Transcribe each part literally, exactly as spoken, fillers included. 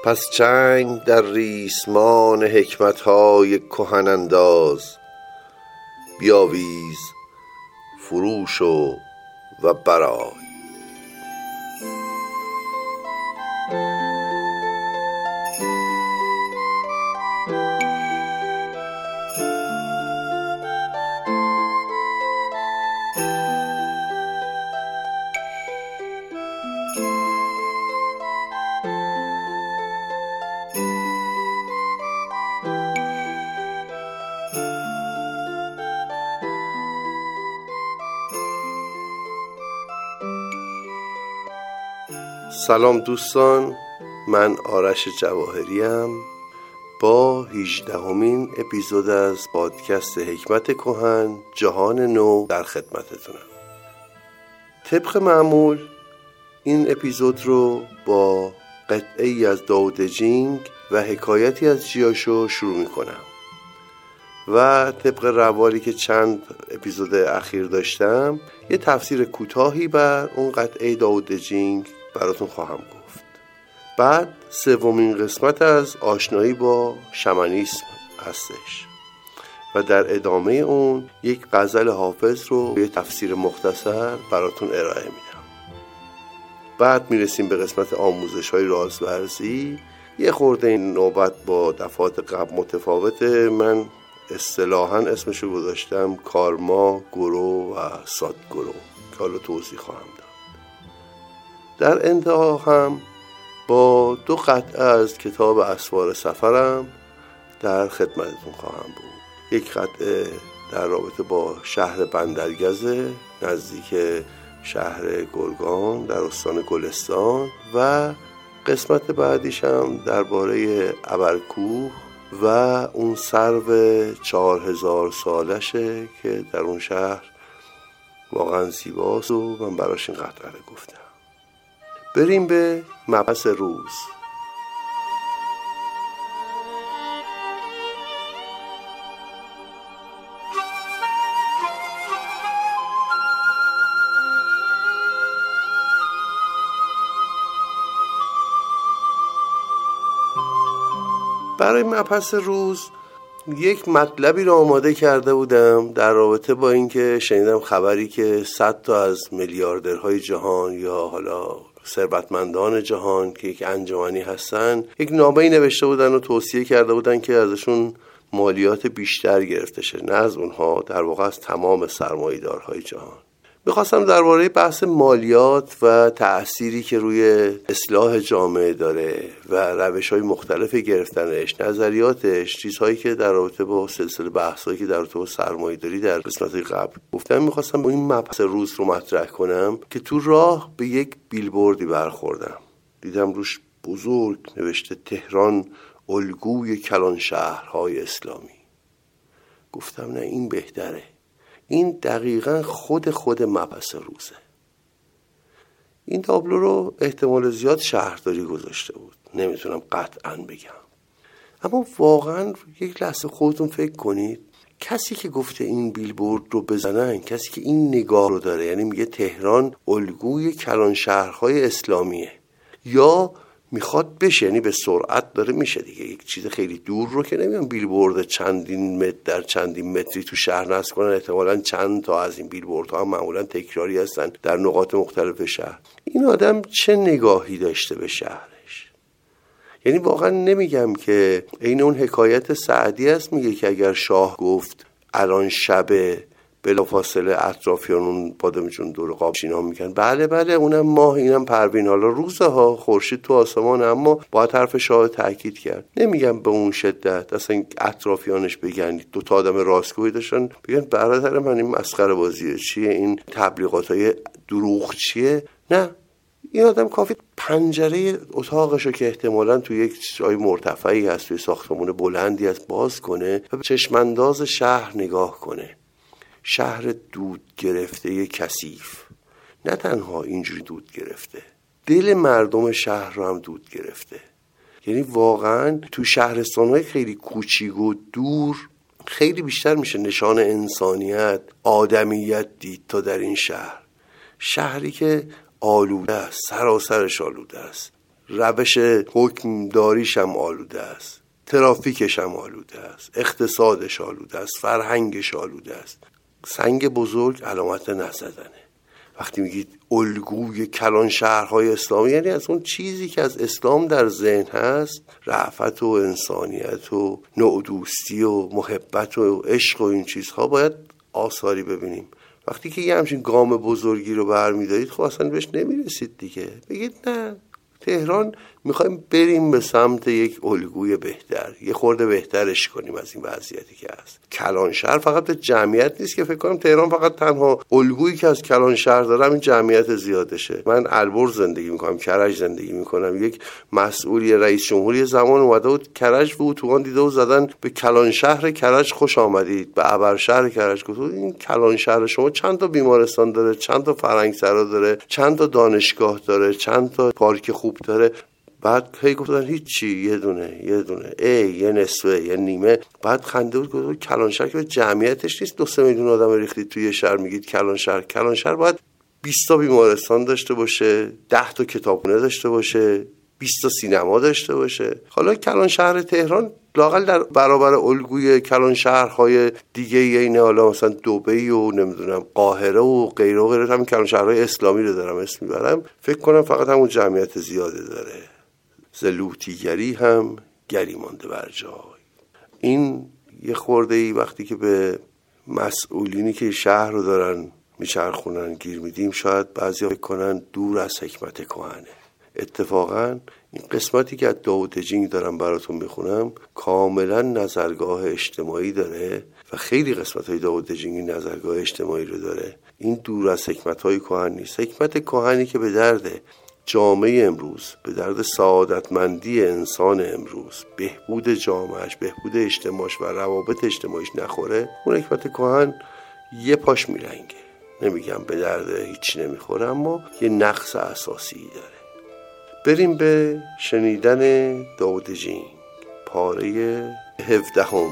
پس چنگ در ریسمان حکمت‌های کهن انداز، بیاویز فروش و و برای. سلام دوستان، من آرش جواهریم با هجدهمین اپیزود از پادکست حکمت کهن جهان نو در خدمتتونم. طبق معمول این اپیزود رو با قطعه‌ای از داو د جینگ و حکایتی از جیاشو شروع میکنم و طبق روالی که چند اپیزود اخیر داشتم یه تفسیر کوتاهی بر اون قطعه داو د جینگ براتون خواهم گفت. بعد سومین قسمت از آشنایی با شمنیسم هستش و در ادامه اون یک غزل حافظ رو به تفسیر مختصر براتون ارائه میدم. بعد میرسیم به قسمت آموزش های رازورزی. یه خورده این نوبت با دفعات قبل متفاوته. من اصطلاحاً اسمشو گذاشتم کارما گرو و سادگرو که حالا توضیح خواهم داد. در انتها هم با دو قطعه از کتاب اسوار سفرم در خدمتتون خواهم بود. یک قطعه در رابطه با شهر بندرگزه نزدیک شهر گرگان در استان گلستان و قسمت بعدیش هم درباره ابرکوه و اون سرو چهار هزار سالشه که در اون شهر واقعا زیباست و من براش این قطعه رو گفتم. بریم به مبحث روز. برای مبحث روز یک مطلبی رو آماده کرده بودم در رابطه با اینکه شنیدم خبری که صد تا از میلیاردرهای جهان یا حالا ثروتمندان جهان که یک انجمنی هستن یک نامه‌ای نوشته بودن و توصیه کرده بودن که ازشون مالیات بیشتر گرفته شه، نه از اونها، در واقع از تمام سرمایه‌دارهای جهان. میخواستم درباره بحث مالیات و تأثیری که روی اصلاح جامعه داره و روش‌های مختلف گرفتنش، نظریاتش، چیزهایی که در رابطه با سلسله بحثایی که در رابطه با سرمایه‌داری در قسمت قبل گفتم، میخواستم با این مبحث روز رو مطرح کنم که تو راه به یک بیلبوردی برخوردم. دیدم روش بزرگ نوشته تهران الگوی کلان شهرهای اسلامی. گفتم نه، این بهتره. این دقیقاً خود خود مبحث روزه. این تابلو رو احتمال زیاد شهرداری گذاشته بود، نمیتونم قطعاً بگم، اما واقعاً یک لحظه خودتون فکر کنید، کسی که گفته این بیلبورد رو بزنن، کسی که این نگاه رو داره، یعنی میگه تهران الگوی کلان شهرهای اسلامیه، یا میخواد بشه، یعنی به سرعت داره میشه دیگه، یک چیز خیلی دور رو که نمیان بیلبورد چندین متر در چندین متری تو شهر نصب کنن. احتمالاً چند تا از این بیلبوردها هم معمولاً تکراری هستن در نقاط مختلف شهر. این آدم چه نگاهی داشته به شهرش؟ یعنی واقعا نمیگم که این اون حکایت سعدی است، میگه که اگر شاه گفت الان شبه، بلافاصله اطرافیان بادمجون دور قاب شینا میکنن. بله بله اونم ماه، اینم پروین، حالا روزه ها، خورشید تو آسمان، اما باید حرف شاه تاکید کرد. نمیگم به اون شدت، اصلا اطرافیانش بگن، دو تا آدم راستگویی داشتن بگن برادر من این مسخره بازیه چیه، این تبلیغاتای دروغ چیه. نه، این آدم کافی پنجره اتاقشو که احتمالاً تو یک جای مرتفعی هست، توی ساختمان بلندی هست، باز کنه و به چشمانداز شهر نگاه کنه. شهر دود گرفته کثیف، نه تنها اینجوری دود گرفته، دل مردم شهر رو هم دود گرفته. یعنی واقعا تو شهرستان‌های خیلی کوچیک و دور خیلی بیشتر میشه نشان انسانیت، آدمیت دید تا در این شهر. شهری که آلوده است، سراسرش آلوده است. روش حکمداریش هم آلوده است، ترافیکش هم آلوده است، اقتصادش آلوده است، فرهنگش آلوده است. سنگ بزرگ علامت نزدنه. وقتی میگید الگوی کلان شهرهای اسلامی، یعنی از اون چیزی که از اسلام در ذهن هست، رأفت و انسانیت و نوع-دوستی و محبت و عشق و این چیزها باید آثاری ببینیم. وقتی که یه همچین گام بزرگی رو برمیدارید، خب اصلا بهش نمیرسید دیگه. بگید نه، تهران میخوایم بریم به سمت یک الگوی بهتر، یه خورده بهترش کنیم از این وضعیتی که هست. کلان شهر فقط به جمعیت نیست که فکر کنم تهران فقط تنها الگویی که از کلان شهر دارم این جمعیت زیادشه. من البرز زندگی میکنم، کرج زندگی میکنم. یک مسئولی رئیس جمهوری زمان اومده بود کرج و اتوبان دیده و زدن به کلان شهر کرج خوش آمدید، به ابر شهر کرج. گفت این کلان شهر شما چند تا بیمارستان داره، چند تا فرهنگسرا داره، چند تا دانشگاه داره، چند تا پارک خوب داره. بعد هی گفتن هیچی، یه دونه یه دونه ای یه نصفه یه نیمه. بعد خنده بود، گفت کلان شهر که جمعیتش نیست دو سه میلیون آدم ریختید توی شهر میگید کلان شهر. کلان شهر باید بیست تا بیمارستان داشته باشه، ده تا کتابخونه داشته باشه، بیست تا سینما داشته باشه. حالا کلان شهر تهران لااقل در برابر الگوی کلان شهرهای دیگه اینه، حالا مثلا دبی و نمیدونم قاهره و غیره و غیره، هم کلان شهرهای اسلامی رو دارم اسم میبرم، فکر کنم فقط همون جمعیت زیاده داره. زلوتیگری هم گری مانده بر جای. این یه خورده ای وقتی که به مسئولینی که شهر رو دارن میچرخونن گیر میدیم، شاید بعضی فکر کنن دور از حکمت کهنه. اتفاقا این قسمتی که از داوود جینگ دارم براتون میخونم کاملا نظرگاه اجتماعی داره و خیلی قسمت های داوود جینگ نظرگاه اجتماعی رو داره. این دور از حکمت های کهن نیست. حکمت کهنی که به درد جامعه امروز، به درد سعادتمندی انسان امروز، بهبود جامعهش، بهبود اجتماعش و روابط اجتماعیش نخوره، اون حکمت کهن یه پاش میلنگه. نمیگم به درد هیچ نمیخوره، اما یه نقص اساسی داره. بریم به شنیدن داوود جینگ، پاره هفدهم.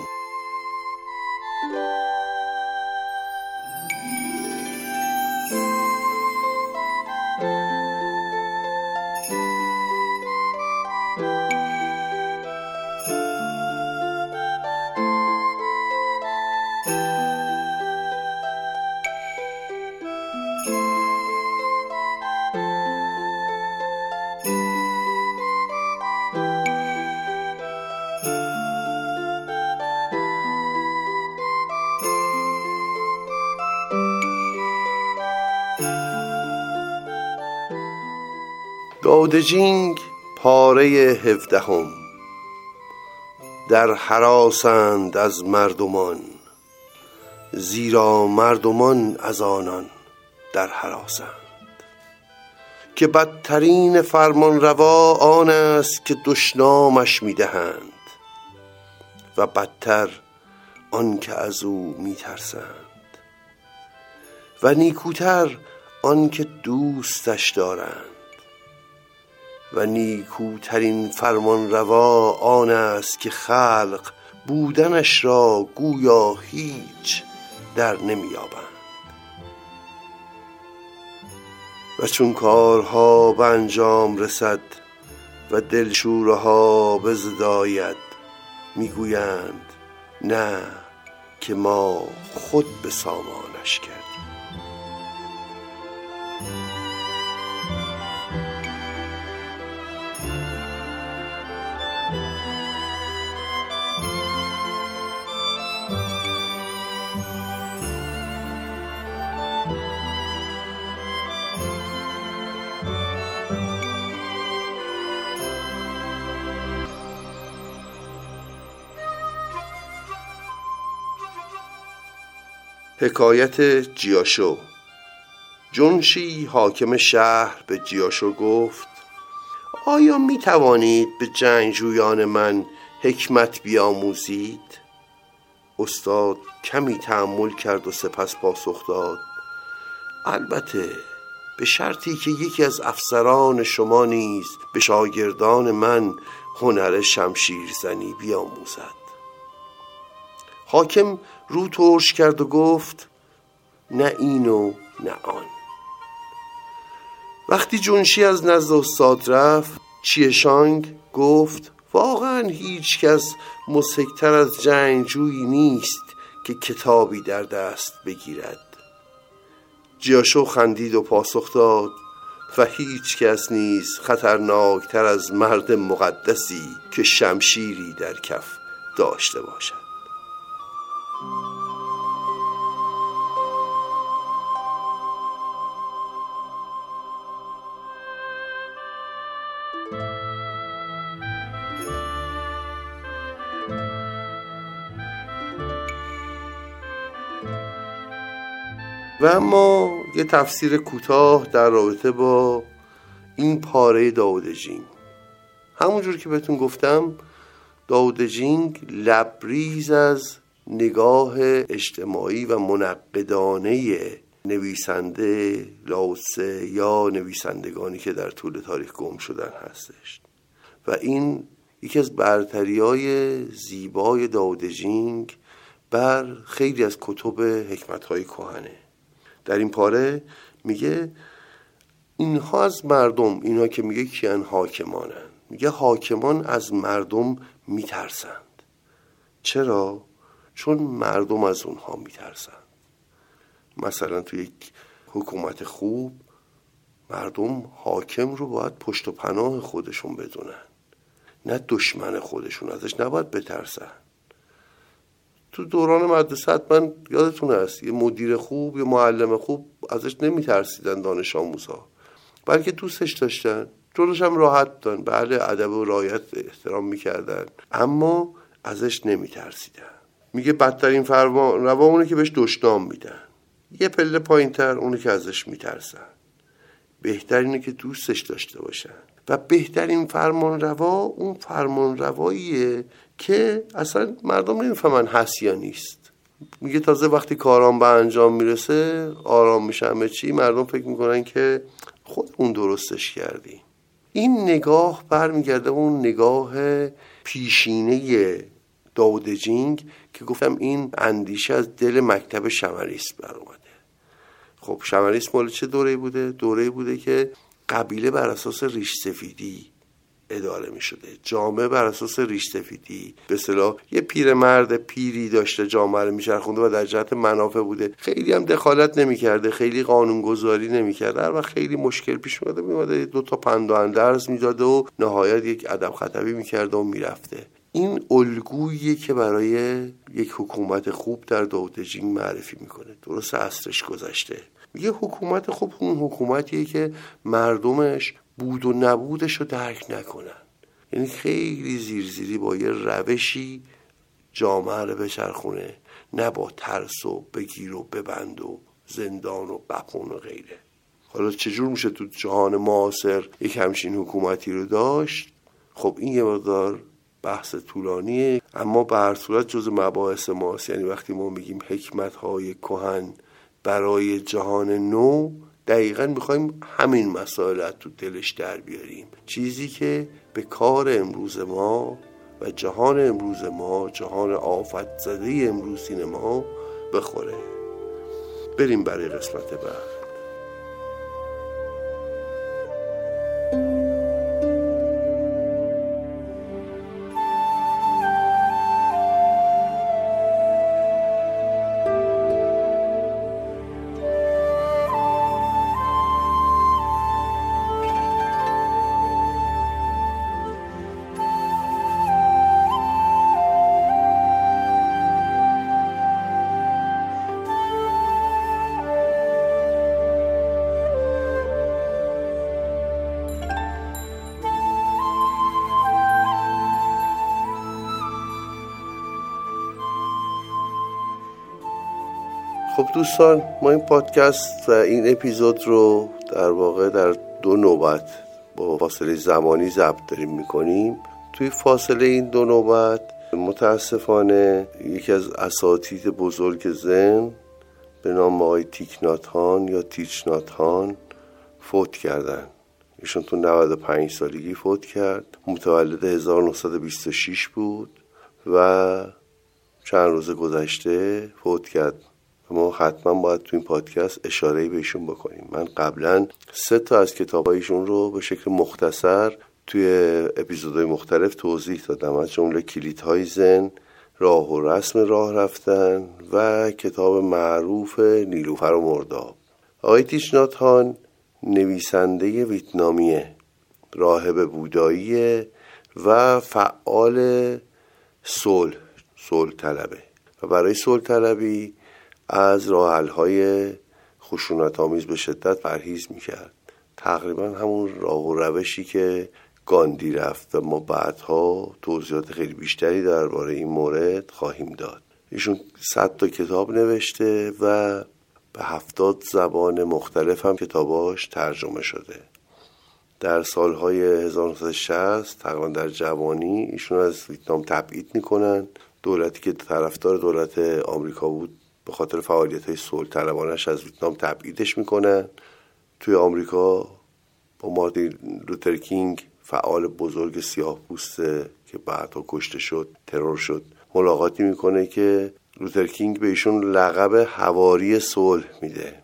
داوود جینگ، پاره هفدهم. در هراسند از مردمان، زیرا مردمان از آنان در هراسند. که بدترین فرمان روا آن است که دشنامش میدهند و بدتر آن که از او میترسند و نیکوتر آن که دوستش دارند. و نیکوترین فرمان روا آن است که خلق بودنش را گویا هیچ در نمیابند و چون کارها به انجام رسد و دلشوره ها بزداید، میگویند نه که ما خود به سامانش کردیم. حکایت جیاشو. جنشی حاکم شهر به جیاشو گفت: آیا می توانید به جنگجویان من حکمت بیاموزید؟ استاد کمی تأمل کرد و سپس پاسخ داد: البته، به شرطی که یکی از افسران شما نیز به شاگردان من هنر شمشیرزنی بیاموزد. حاکم رو ترش کرد و گفت: نه این و نه آن. وقتی جنشی از نزد استاد رفت، چیشانگ گفت واقعا هیچ کس مضحک‌تر از جنگجویی نیست که کتابی در دست بگیرد. جیاشو خندید و پاسخ داد و هیچ کس نیست خطرناکتر از مرد مقدسی که شمشیری در کف داشته باشد. و اما یه تفسیر کوتاه در رابطه با این پاره داوود جینگ. همونجور که بهتون گفتم داوود جینگ لبریز از نگاه اجتماعی و منقدانه نویسنده لاوتسه یا نویسندگانی که در طول تاریخ گم شدن هستش و این یکی از برتری‌های زیبای داوود جینگ بر خیلی از کتب حکمت‌های کهنه. در این پاره میگه اینها از مردم، اینا که میگه کیان حاکمانن، میگه حاکمان از مردم میترسند. چرا؟ چون مردم از اونها میترسند. مثلا توی یک حکومت خوب مردم حاکم رو باید پشت و پناه خودشون بدونن، نه دشمن خودشون، ازش نباید بترسن. تو دوران مدرسه حتما یادتون هست یه مدیر خوب یه معلم خوب ازش نمیترسیدن دانش آموزها، بلکه دوستش داشتن، جلوش هم راحت بودن، بله ادب و رعایت احترام میکردن اما ازش نمیترسیدن. میگه بدترین فرمان روا اونه که بهش دشنام میدن، یه پله پایین تر اونه که ازش میترسن. بهترینه که دوستش داشته باشن و بهترین فرمان روا اون فرمان رواییه که اصلا مردم نمیفهمن هست یا نیست. میگه تازه وقتی کارام به انجام میرسه آرام میشه همه چی، مردم فکر میکنن که خود اون درستش کردی. این نگاه برمیگرده اون نگاه پیشینه داوود جینگ که گفتم این اندیشه از دل مکتب شمریست بر اومده. خب شمریست مال چه دوره‌ای بوده؟ دوره‌ای بوده که قبیله بر اساس ریش سفیدی اداره می شده، جامعه بر اساس ریش سفیدی، به اصطلاح یه پیرمرد پیری داشته جامعه رو میچرخونده و در جهت منافع بوده، خیلی هم دخالت نمی کرده، خیلی قانونگذاری نمی کرده و خیلی مشکل پیش اومده میومده دو تا پند و اندرز میداده و نهایت یک ادب خطبی میکرده و میرفته. این الگویی که برای یک حکومت خوب در داوود جینگ معرفی میکنه. درست عصرش گذشته. میگه حکومت خوب اون حکومتیه که مردمش بود و نبودش رو درک نکنن، یعنی خیلی زیرزیری با یه روشی جامعه رو بچرخونه، نه با ترس و بگیر و ببند و زندان و بپون و غیره. حالا چجور میشه تو جهان معاصر یک همچین حکومتی رو داشت؟ خب این یه مقدار بحث طولانیه، اما به هر صورت جز مباحث ماست. یعنی وقتی ما میگیم حکمت‌های کهن برای جهان نو، دقیقاً میخوایم همین مسائل تو دلش در بیاریم، چیزی که به کار امروز ما و جهان امروز ما، جهان آفت زده امروزین ما بخوره. بریم برای قسمت بعد. خب دوستان، ما این پادکست و این اپیزود رو در واقع در دو نوبت با فاصله زمانی ضبط داریم میکنیم. توی فاصله این دو نوبت متاسفانه یکی از اساتید بزرگ ذهن به نام آقای تیک نات هان یا تیچ نات هان فوت کردن. ایشون تو نود و پنج سالگی فوت کرد. متولد هزار و نهصد و بیست و شش بود و چند روز گذشته فوت کرد. ما حتما باید تو این پادکست اشاره‌ای بهشون بکنیم. من قبلا سه تا از کتابایشون رو به شکل مختصر توی اپیزودهای مختلف توضیح دادم، از جمله کلیدهای ذهن، راه و رسم راه رفتن و کتاب معروف نیلوفر و مرداب. آقای تیچ نات هان نویسنده ویتنامیه، راهب بودایی و فعال صلح صلح طلبه و برای صلح طلبی از راه حل‌های خشونت‌آمیز به شدت پرهیز میکرد. تقریبا همون راه و روشی که گاندی رفت و ما بعدها توضیحات خیلی بیشتری درباره این مورد خواهیم داد. ایشون صد تا کتاب نوشته و به هفتاد زبان مختلف هم کتاباش ترجمه شده. در سالهای هزار و نهصد و شصت تقریبا در جوانی ایشون از ویتنام تبعید میکنن. دولتی که طرفدار دولت آمریکا بود به خاطر فعالیت‌های صلح طلبانش از ویتنام تبعیدش میکنن. توی آمریکا با مارتین لوتر کینگ، فعال بزرگ سیاه پوسته که بعدها کشته شد، ترور شد، ملاقاتی میکنه که لوتر کینگ به ایشون لقب حواری صلح میده.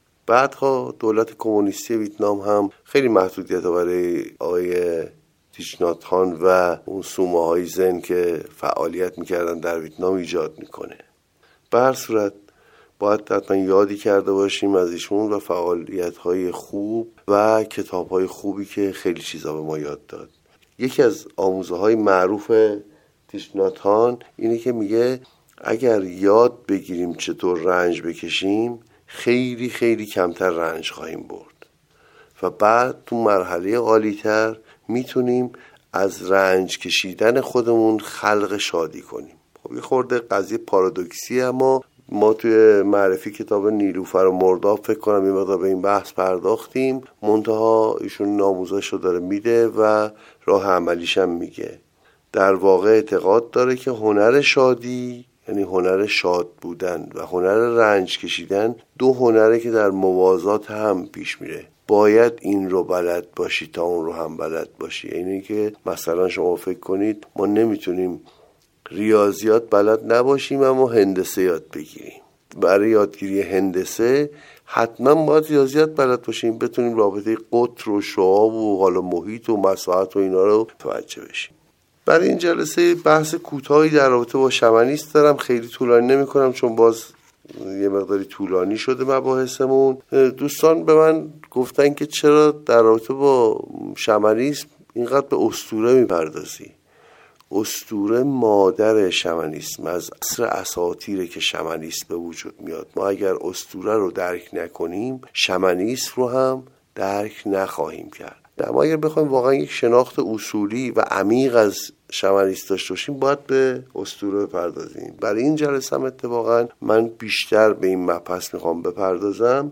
بعدها دولت کمونیستی ویتنام هم خیلی محدودیت برای آقای تیچ نات هان و اون سومه های زن که فعالیت میکردن در ویتنام ایجاد میکنه. به هر صورت باید حتما یادی کرده باشیم از ایشون و فعالیت های خوب و کتاب های خوبی که خیلی چیزا به ما یاد داد. یکی از آموزه های معروف تیچ نات هان اینه که میگه اگر یاد بگیریم چطور رنج بکشیم خیلی خیلی کمتر رنج خواهیم برد و بعد تو مرحله عالی‌تر میتونیم از رنج کشیدن خودمون خلق شادی کنیم. خب یه خورده قضیه پارادوکسی، اما ما توی معرفی کتاب نیلوفر و مرداب فکر کنم یه مقدار به این بحث پرداختیم. منتها ایشون ناموزاشو داره میده و راه عملیش هم میگه. در واقع اعتقاد داره که هنر شادی یعنی هنر شاد بودن و هنر رنج کشیدن دو هنره که در موازات هم پیش میره. باید این رو بلد باشی تا اون رو هم بلد باشی. یعنی که مثلا شما فکر کنید ما نمیتونیم ریاضیات بلد نباشیم اما هندسه یاد بگیریم. برای یادگیری هندسه حتما باید ریاضیات بلد باشیم، بتونیم رابطه قطر و شعاع و حالا محیط و مساحت و اینا رو توجه بشیم. برای این جلسه بحث کوتاهی در رابطه با شمنیست دارم، خیلی طولانی نمی کنم چون باز یه مقداری طولانی شده مباحثمون. دوستان به من گفتن که چرا در رابطه با شمنیسم اینقدر به اسطوره میپردازی. اسطوره مادر شمنیسم، از عصر اساطیره که شمنیسم به وجود میاد. ما اگر اسطوره رو درک نکنیم شمنیسم رو هم درک نخواهیم کرد. اما اگر بخوایم واقعا یک شناخت اصولی و عمیق از شمنیسم داشته باشیم باید به اسطوره بپردازیم. برای این جلسه هم اتفاقا من بیشتر به این مبحث میخوام بپردازم.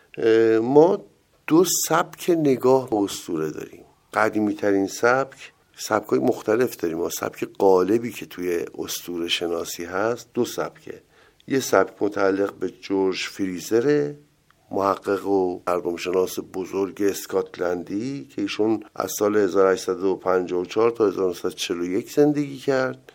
ما دو سبک نگاه به اسطوره داریم. قدیمی ترین سبک، سبک‌های مختلف داریم. ما سبک غالبی که توی اسطوره شناسی هست دو سبکه. یه سبک متعلق به جورج فریزره، محقق و مردم شناس بزرگ اسکاتلندی که ایشون از سال هزار و هشتصد و پنجاه و چهار تا هزار و نهصد و چهل و یک زندگی کرد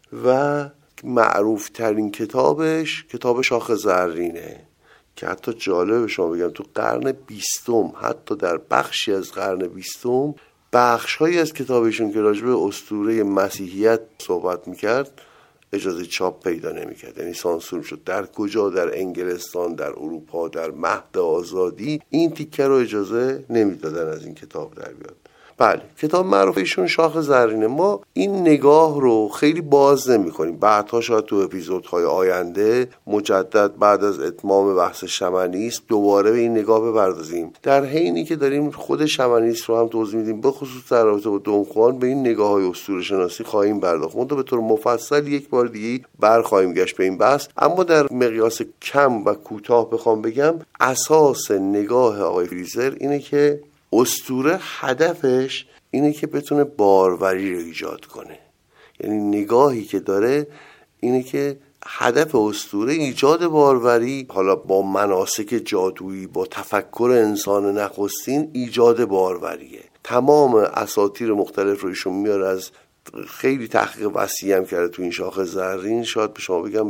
و معروف ترین کتابش کتاب شاخ زرینه که حتی جالبه شما بگم تو قرن بیستم، حتی در بخشی از قرن بیستم، بخش هایی از کتابشون که راجع به اسطوره مسیحیت صحبت میکرد اجازه چاپ پیدا نمیکرد، یعنی سانسور شد. در کجا؟ در انگلستان، در اروپا، در مهد آزادی این تیکه رو اجازه نمیدادن از این کتاب در بیاد. بله، کتاب معروف ایشون شاخ زرینه. ما این نگاه رو خیلی باز نمی کنیم. بعدها شاید تو اپیزودهای آینده مجدد بعد از اتمام بحث شمنیسم دوباره به این نگاه بپردازیم، در حینی که داریم خود شمنیسم رو هم توضیح میدیم. به خصوص در رابطه با دون خوان به این نگاه های اسطوره شناسی خواهیم پرداخت. منتها به طور مفصل یک بار دیگه برخواهیم گشت به این بحث. اما در مقیاس کم و کوتاه بخوام بگم، اساس نگاه آقای فریزر اینه که اسطوره هدفش اینه که بتونه باروری رو ایجاد کنه. یعنی نگاهی که داره اینه که هدف اسطوره ایجاد باروری، حالا با مناسک جادویی، با تفکر انسان نخستین ایجاد باروریه. تمام اساطیر مختلف رو ایشون میاره، از خیلی تحقیق وسیع هم کرده تو این شاخ زرین. شاید به شما بگم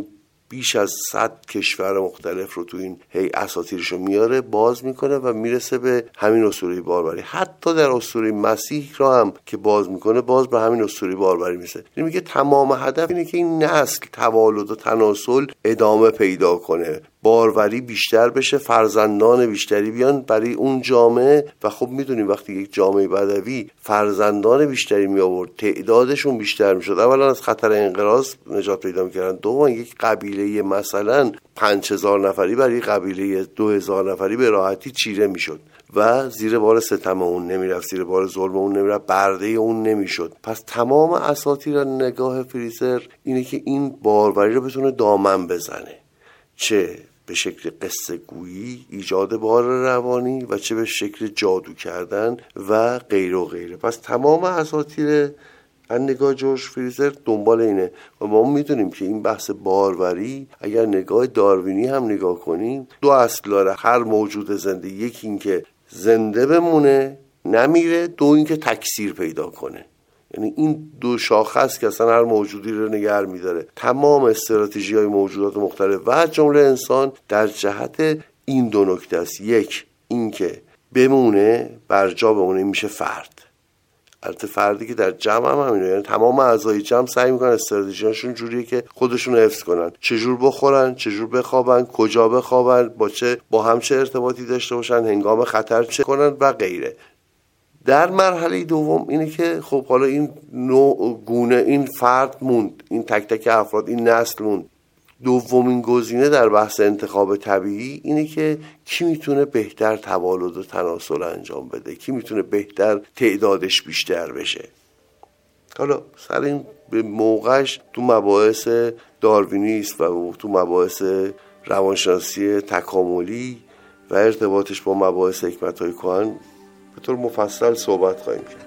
بیش از صد کشور مختلف رو تو این هی اساطیرشو میاره، باز میکنه و میرسه به همین اسطوره باربری. حتی در اسطوره مسیح رو هم که باز میکنه، باز به همین اسطوره باربری میرسه. یعنی میگه تمام هدف اینه که این نسل توالد و تناسل ادامه پیدا کنه، باروری بیشتر بشه، فرزندان بیشتری بیان برای اون جامعه. و خب میدونیم وقتی یک جامعه بدوی فرزندان بیشتری می آورد، تعدادشون بیشتر میشد، اولا از خطر انقراض نجات پیدا میکردن، دوم یک قبیله مثلا پنج هزار نفری برای قبیله دو هزار نفری به راحتی چیره میشد و زیر بار ستم اون نمیرفت، زیر بار ظلم اون نمیرفت، برده اون نمیشد. پس تمام اساطیر نگاه فریزر اینه که این باروری رو بتونه دامن بزنه، چه به شکل قصه گویی، ایجاد بار روانی، و چه به شکل جادو کردن و غیره و غیره. پس تمام اساطیر از نگاه جورج فریزر دنبال اینه. و ما میدونیم که این بحث باروری اگر نگاه داروینی هم نگاه کنیم، دو اصل داره هر موجود زنده. یکی این که زنده بمونه، نمیره، دو این که تکثیر پیدا کنه. یعنی این دو شاخه است که اصلا هر موجودی رو نگه می‌داره. تمام استراتژی‌های موجودات مختلف و جمله انسان در جهت این دو نکته است. یک، این که بمونه، برجا بمونه، میشه فرد. البته فردی که در جمع هم همینه، یعنی تمام اعضای جمع سعی میکنن استراتژیاشون جوریه که خودشون رو حفظ کنن، چجور بخورن، چجور بخوابن، کجا بخوابن، با چه با هم چه ارتباطی داشته باشن، هنگام خطر چه کنن و غیره. در مرحله دوم اینه که خب حالا این نوع گونه، این فرد موند، این تک تک افراد، این نسل موند. دومین گزینه در بحث انتخاب طبیعی اینه که کی میتونه بهتر توالد و تناسل انجام بده، کی میتونه بهتر تعدادش بیشتر بشه. حالا سر این به موقعش تو مباحث داروینیسم و تو مباحث روانشناسی تکاملی و ارتباطش با مباحث حکمت‌های کهن به طور مفصل صحبت خواهیم کرد.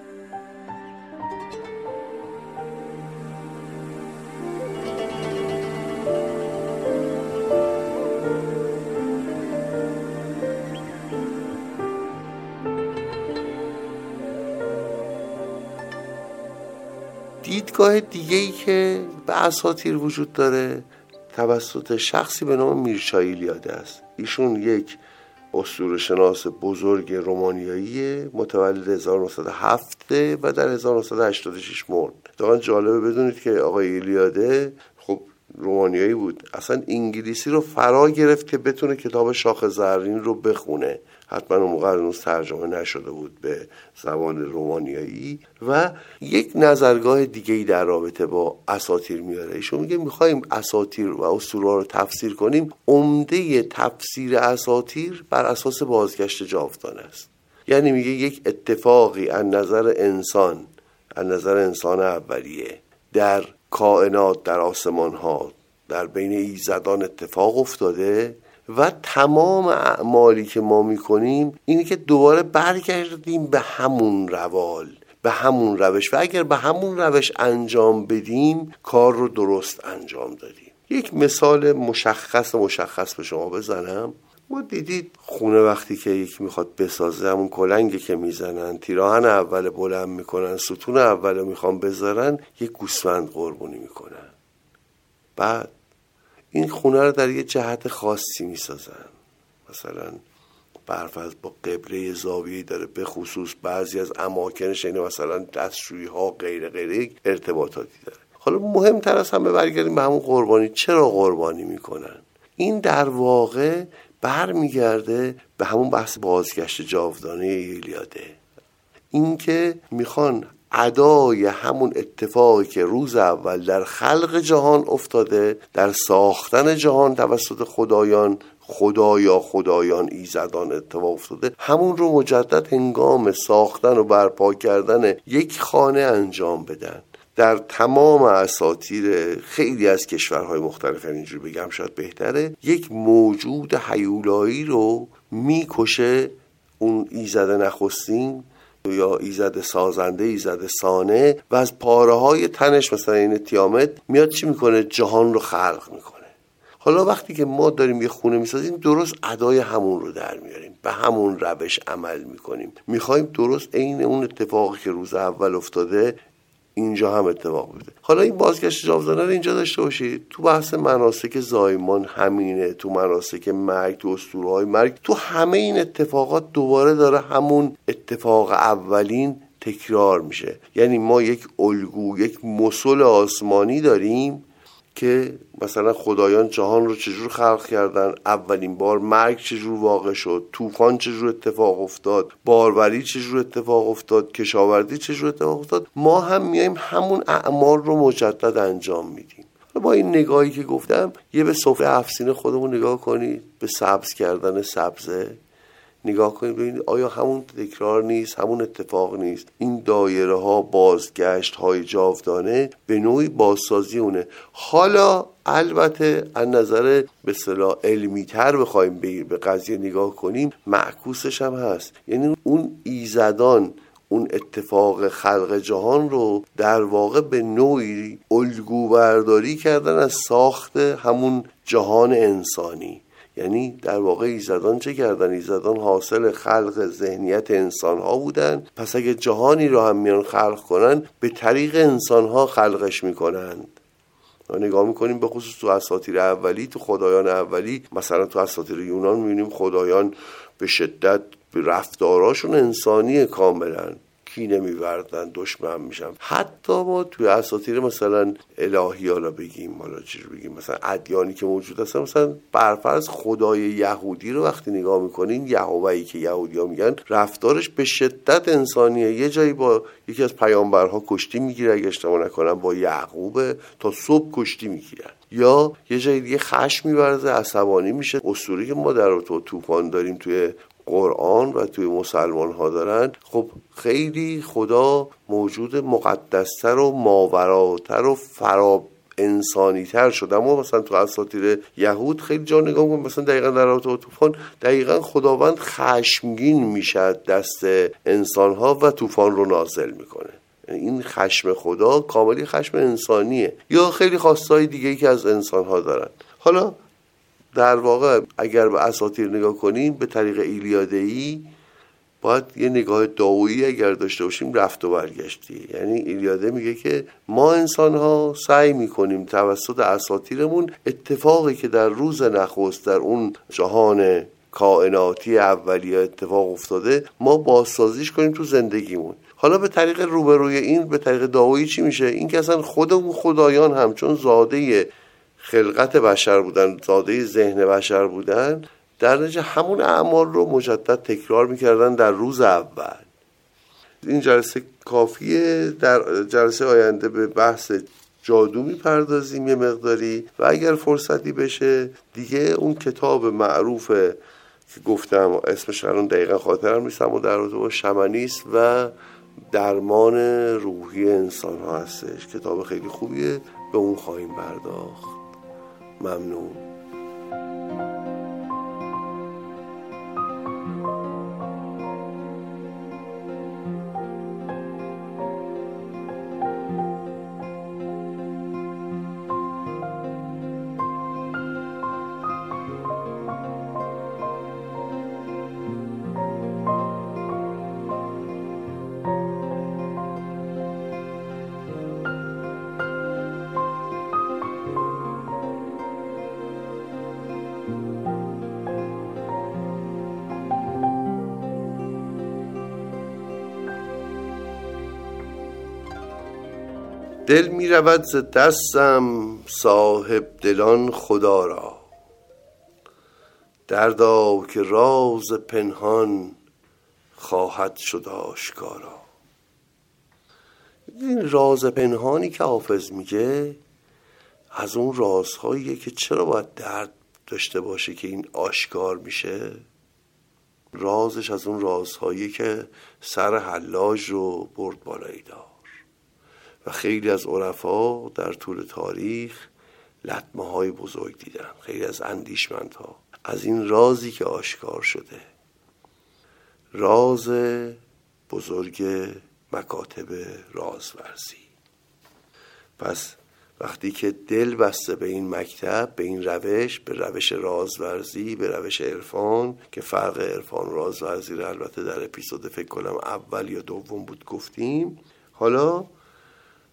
دیدگاه دیگه‌ای که به اساطیر وجود داره توسط شخصی به نام میرچا ایلیاده است. ایشون یک اسطوره‌شناس بزرگ رومانیایی متولد هزار و نهصد و هفت و در هزار و نهصد و هشتاد و شش مرد. واقعا جالبه بدونید که آقای ایلیاده خب رومانیایی بود، اصلا انگلیسی رو فرا گرفت که بتونه کتاب شاخ زرین رو بخونه. حتما اون موقع هنوز ترجمه نشده بود به زبان رومانیایی. و یک نظرگاه دیگه‌ای در رابطه با اساطیر میاره. ایشون میگه میخوایم اساطیر و اسطوره رو تفسیر کنیم، عمده تفسیر اساطیر بر اساس بازگشت جاودانه است. یعنی میگه یک اتفاقی از نظر انسان، از نظر انسان اولیه در کائنات، در آسمان ها، در بین ایزدان اتفاق افتاده و تمام اعمالی که ما میکنیم اینه که دوباره برگردیم به همون روال، به همون روش، و اگر به همون روش انجام بدیم کار رو درست انجام دادیم. یک مثال مشخص مشخص به شما بزنم. ما دیدید خونه وقتی که یکی میخواد بسازه، همون کلنگی که میزنن، تیراهن اول بلند میکنن، ستون اول میخوان بذارن، یک گوسفند قربونی میکنن. بعد این خونه رو در یه جهت خاصی میسازن، مثلا برفرض با قبله زاویه‌ای داره، به خصوص بعضی از اماکنش اینه مثلا دستشویی ها غیره غیره ارتباطاتی داره. حالا مهمتر از همه برگردیم به همون قربانی. چرا قربانی میکنن؟ این در واقع برمیگرده به همون بحث بازگشت جاودانه ایلیاده. این که میخوان ادای همون اتفاقی که روز اول در خلق جهان افتاده، در ساختن جهان توسط خدایان، خدایا خدایان ایزدان اتفاق افتاده، همون رو مجدد هنگام ساختن و برپا کردن یک خانه انجام بدن. در تمام اساطیر خیلی از کشورهای مختلف، اینجوری بگم شاید بهتره، یک موجود هیولایی رو میکشه اون ایزد نخستین یا ایزد سازنده، ایزد سانه، و از پاره های تنش مثلا این تیامت میاد چی میکنه؟ جهان رو خلق میکنه. حالا وقتی که ما داریم یه خونه میسازیم، درست ادای همون رو در میاریم، به همون روش عمل میکنیم. میخوایم درست عین اون اتفاقی که روز اول افتاده اینجا هم اتفاق بوده. حالا این بازگشت جاودانه رو اینجا داشته باشید. تو بحث مناسک زایمان همینه، تو مناسک مرگ، تو اسطوره‌های مرگ، تو همه این اتفاقات دوباره داره همون اتفاق اولین تکرار میشه. یعنی ما یک الگو، یک مثل آسمانی داریم که مثلا خدایان جهان رو چجور خلق کردن، اولین بار مرگ چجور واقع شد، طوفان چجور اتفاق افتاد، باروری چجور اتفاق افتاد، کشاورزی چجور اتفاق افتاد. ما هم میایم همون اعمال رو مجدد انجام میدیم. با این نگاهی که گفتم، یه به سفره هفت خودمون نگاه کنید، به سبز کردن سبزه نگاه کنید، ببینید آیا همون تکرار نیست، همون اتفاق نیست. این دایره ها، بازگشت های جاودانه به نوعی بازسازی اونه. حالا البته از نظر به اصطلاح علمی تر بخوایم به قضیه نگاه کنیم، معکوسش هم هست. یعنی اون ایزدان اون اتفاق خلق جهان رو در واقع به نوعی الگو برداری کردن از ساخت همون جهان انسانی. یعنی در واقع ایزدان چه کردن؟ ایزدان حاصل خلق ذهنیت انسان ها بودن، پس اگه جهانی رو هم میان خلق کنن به طریق انسان ها خلقش میکنند. نگاه میکنیم به خصوص تو اساطیر اولی، تو خدایان اولی، مثلا تو اساطیر یونان میبینیم خدایان به شدت رفتاراشون انسانی کاملا، کینه می‌وردن، دشمن میشن. حتی ما توی اساطیر مثلا الهی حالا بگیم، حالا چیز بگیم، مثلا ادیانی که موجود هستن، مثلا برفرض خدای یهودی رو وقتی نگاه میکنین، یهوه‌ای که یهودی‌ها میگن، رفتارش به شدت انسانیه. یه جایی با یکی از پیامبرها کشتی میگیره، اگه اشتباه نکنم با یعقوب، تا صبح کشتی میگیرن. یا یه جایی دیگه خشم می‌ورزه، عصبانی میشه. اسطوره که ما در تو طوفان داریم توی قرآن و توی مسلمان ها دارن، خب خیلی خدا موجود مقدستر و ماوراتر و فرا انسانی تر شد. اما مثلا تو اساطیر یهود خیلی جا نگاه کنیم، مثلا دقیقا در رابطه طوفان دقیقا خداوند خشمگین میشه دست انسان ها و طوفان رو نازل میکنه. این خشم خدا کاملی خشم انسانیه. یا خیلی خواستای دیگه‌ای که از انسان ها دارن. حالا در واقع اگر به اساطیر نگاه کنیم به طریق ایلیاده‌ای، باید یه نگاه داویی اگر داشته باشیم رفت و برگشتی. یعنی ایلیاده میگه که ما انسان ها سعی میکنیم توسط اساطیرمون اتفاقی که در روز نخست در اون جهان کائناتی اولیه اتفاق افتاده، ما بازسازیش کنیم تو زندگیمون. حالا به طریق روبروی این، به طریق داویی چی میشه؟ این که اصلا خود اون خدایان هم چون زاده خلقت بشر بودن، زاده ذهن بشر بودن، در نتیجه همون اعمال رو مجدد تکرار میکردن در روز اول. این جلسه کافیه. در جلسه آینده به بحث جادو میپردازیم یه مقداری، و اگر فرصتی بشه دیگه اون کتاب معروف که گفتم اسمش الان دقیقا خاطرم نیست، اما در رابطه با شمنیست و درمان روحی انسان ها هستش. کتاب خیلی خوبیه، به اون خواهیم پرداخت. ممنون. دل می رود ز دستم صاحب دلان خدا را، دردا که راز پنهان خواهد شد آشکارا. این راز پنهانی که حافظ میگه از اون رازهاییه که چرا باید درد داشته باشه که این آشکار میشه. رازش از اون رازهایی که سر حلاج رو برد بالای دار. و خیلی از عرفا در طول تاریخ لطمه های بزرگ دیدن، خیلی از اندیشمندها، از این رازی که آشکار شده، راز بزرگ مکاتب رازورزی. پس وقتی که دل بسته به این مکتب، به این روش، به روش رازورزی، به روش عرفان، که فرق عرفان و رازورزی رو البته در اپیزود فکر کنم اول یا دوم بود گفتیم، حالا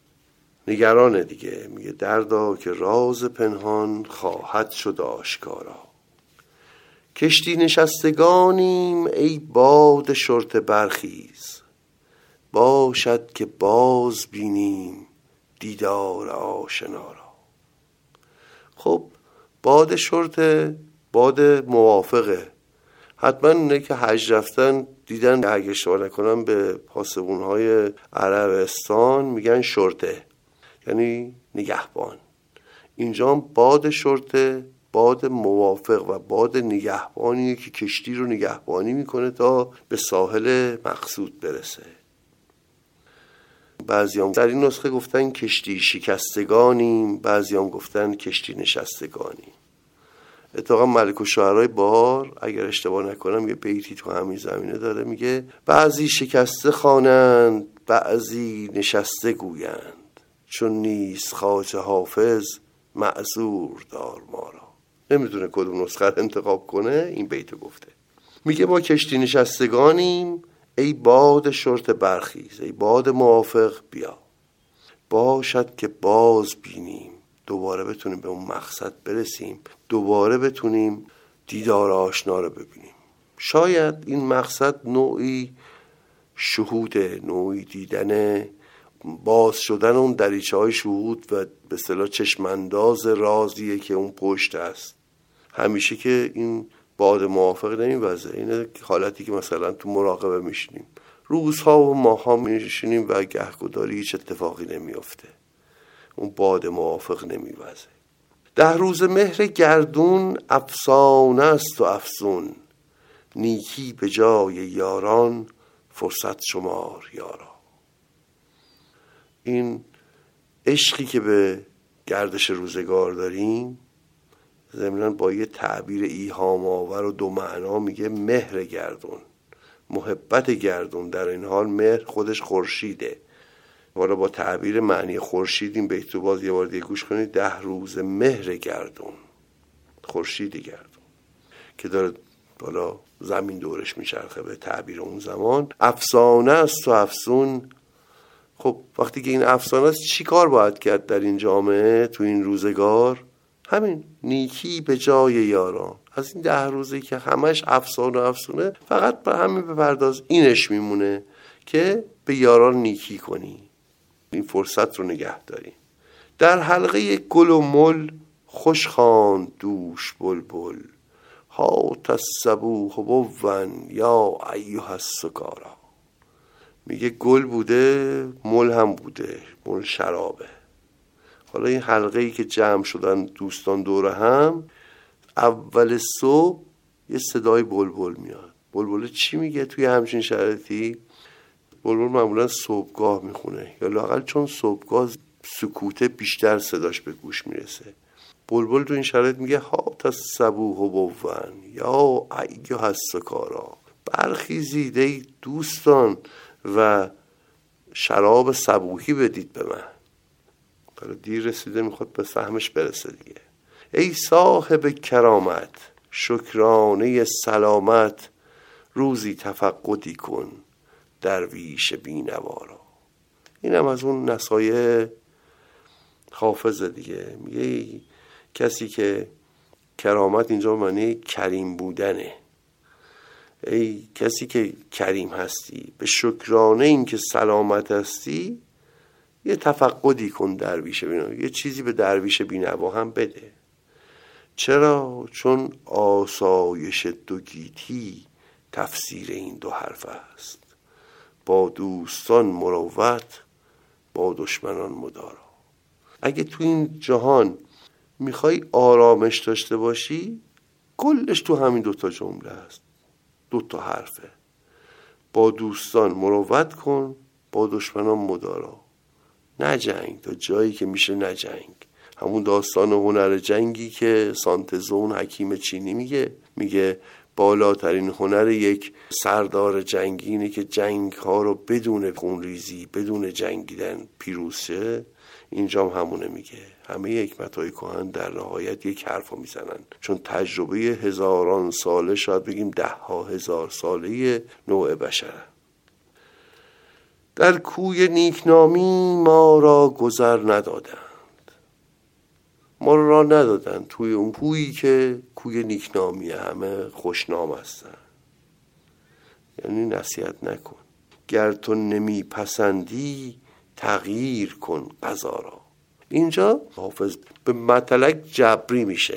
نگرانه دیگه. میگه دردا که راز پنهان خواهد شد آشکارا. کشتی نشستگانیم ای باد شرطه برخیز، باشد که باز بینیم دیدار آشنا را. خب باد شرطه باد موافقه. حتما اینه که حج رفتن دیدن، اگه اشتباه نکنم به پاسبون‌های عربستان میگن شرطه، یعنی نگهبان. اینجا باد شرطه باد موافق و باد نگهبانیه که کشتی رو نگهبانی میکنه تا به ساحل مقصود برسه. بعضیام در این نسخه گفتن کشتی شکستگانیم، بعضیام گفتن کشتی نشستگانیم. اتفاقا ملک الشعرای بهار اگر اشتباه نکنم یه بیتی تو همین زمینه داره، میگه بعضی شکسته خوانند بعضی نشسته گویند، چون نیست خواجه حافظ معذور دار ما را. نمیدونه کدوم نسخه رو انتخاب کنه، این بیتو گفته. میگه ما کشتی نشستگانیم ای باد شرط برخیز، ای باد موافق بیا، باشد که باز بینیم، دوباره بتونیم به اون مقصد برسیم، دوباره بتونیم دیدار آشنا رو ببینیم. شاید این مقصد نوعی شهوده، نوعی دیدن، باز شدن اون دریچه های شهود و به اصطلاح چشمانداز رازیه که اون پشت است. همیشه که این باد موافق نمیوزه. این حالتی که مثلا تو مراقبه میشینیم، روزها و ماها میشینیم و گهگداری هیچ اتفاقی نمیفته، اون باد موافق نمیوزه. ده روز مهر گردون افسانه است و افسون، نیکی به جای یاران فرصت شمار یارا. این عشقی که به گردش روزگار داریم ضمناً با یه تعبیر ایهام آور و دو معنا میگه مهر گردون، محبت گردون. در این حال مهر خودش خورشیده. حالا با تعبیر معنی خورشید این بیت رو باز یه بار دیگه گوش کنید. ده روز مهر گردون، خورشید گردون که داره بالا زمین دورش میچرخه به تعبیر اون زمان. افسانه است و افسون. خب وقتی که این افسانه است چی کار باید کرد در این جامعه تو این روزگار؟ همین نیکی به جای یاران. از این ده روزی که همش افسانه افسونه فقط به همین بپرداز، اینش میمونه که به یاران نیکی کنی، این فرصت رو نگه داری. در حلقه گل و مل خوش خواند دوش بلبل، هات الصبوح بون یا ایها السکارا. میگه گل بوده، مل هم بوده، مل شرابه. حالا این حلقه‌ای که جمع شدن دوستان دور هم، اول صبح یه صدای بلبل میاد. بلبل چی میگه توی همچین شرایطی؟ بلبل معمولا صبحگاه میخونه، یا لااقل چون صبحگاه سکوته بیشتر صداش به گوش میرسه. بلبل تو این شرایط میگه هات الصبوح بون یا ایها السکارا، برخیزید ای دوستان و شراب صبوحی بدید به من. حالا دیر رسیده، میخواد به فهمش برسه دیگه. ای صاحب کرامت شکرانه سلامت، روزی تفقدی کن درویش بینوارا. این هم از اون نصایح حافظ دیگه. میگه کسی که کرامت اینجا معنی کریم بودنه. ای کسی که کریم هستی، به شکرانه این که سلامت هستی یه تفقدی کن درویش بینوا، یه چیزی به درویش بینوا هم بده. چرا؟ چون آسایش دو گیتی تفسیر این دو حرف است، با دوستان مروت با دشمنان مدارا. اگه تو این جهان میخوای آرامش داشته باشی، کلش تو همین دوتا جمله است، دوتا حرفه. با دوستان مروت کن، با دشمنان مدارا. نجنگ تا جایی که میشه نجنگ. همون داستان هنر جنگی که سانتزون حکیم چینی میگه، میگه بالاترین هنر یک سردار جنگی اینه که جنگ ها رو بدون خونریزی، بدون جنگیدن پیروز شه. اینجا هم همونه میگه. همه حکمت‌های کهن در نهایت یک حرفو میزنن، چون تجربه هزاران ساله، شاید بگیم ده ها هزار ساله نوع بشره. در کوی نیکنامی ما را گذر ندادند. ما را راه ندادند توی اون کویی که کوی نیکنامی همه خوشنام هستن. یعنی نصیحت نکن. گر تو نمی پسندی تغییر کن قضا را. اینجا حافظ به مطلق جبری میشه.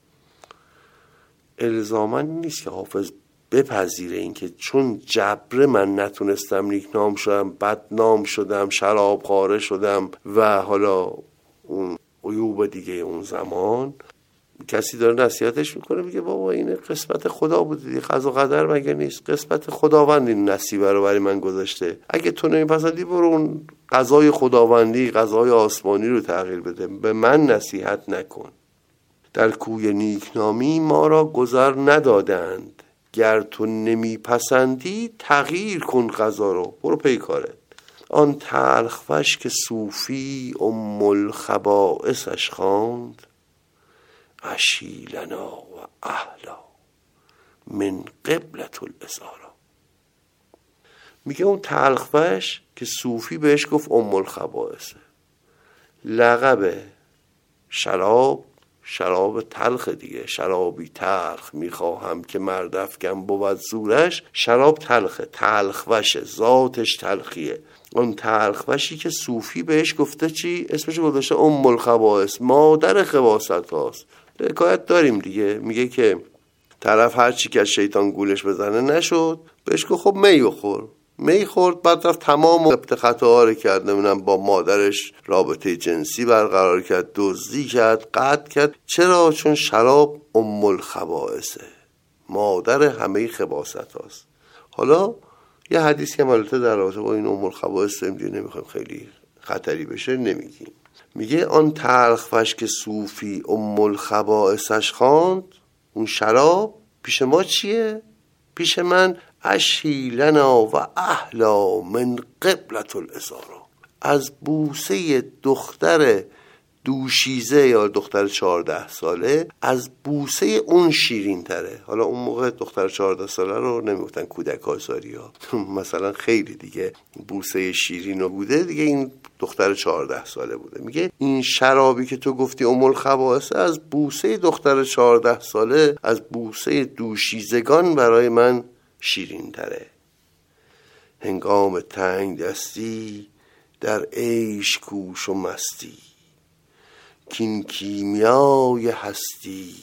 الزاما نیست که حافظ بپذیره این که چون جبر من نتونستم نیکنام شدم، بدنام شدم، شرابخواره شدم و حالا اون عیوب دیگه اون زمان، کسی داره نصیحتش میکنه میگه بابا این قسمت خدا بود دیگه، قضا و قدر مگه نیست؟ قسمت خداوند این نصیبه رو برای من گذاشته. اگه تو نمیپسندی برو اون قضای خداوندی، قضای آسمانی رو تغییر بده، به من نصیحت نکن. در کوی نیکنامی ما را گذر ندادند، گر تو نمیپسندی تغییر کن قضا رو، برو پی کارت. آن تلخوش که صوفی ام الخبائثش خواند، عشی لنا و اهلا من قبلة الازارا. میگه اون تلخوش که صوفی بهش گفت ام الخبائث، لقب شراب، شراب تلخ دیگه، شرابی تلخ میخواهم که مردفکن بود زورش. شراب تلخه، تلخوشه، ذاتش تلخیه. اون تلخوشی که صوفی بهش گفته چی؟ اسمش گذاشته ام الخبائث، مادر خباثت هاست. حکایت داریم دیگه، میگه که طرف هر چی که از شیطان گولش بزنه نشد، بهش گفت خب می بخور. می خورد، بعد رفت تمام ابت خطاها رو کرد، نمیدونم با مادرش رابطه جنسی برقرار کرد، دزدی کرد، قتل کرد. چرا؟ چون شراب ام الخبائثه، مادر همه خباثت هاست. حالا یه حدیثی که البته در رابطه با این ام الخبائث نمیخوایم خیلی خطری بشه نمیگیم. میگه آن تلخوش که صوفی ام الخبائثش خواند، اون شراب پیش ما چیه؟ پیش من عشی لنا و اهلا من قبلة الازارا، از بوسه دختر دوشیزه یا دختر چهارده ساله، از بوسه اون شیرین تره. حالا اون موقع دختر چهارده ساله رو نمیگفتن کودک آزاری ها مثلا خیلی دیگه بوسه شیرین رو بوده دیگه، این دختر چهارده ساله بوده. میگه این شرابی که تو گفتی ام الخبائث، از بوسه دختر چهارده ساله، از بوسه دوشیزگان برای من شیرین تره. هنگام تنگ دستی در عیش کوش و مستی، کین کیمیای هستی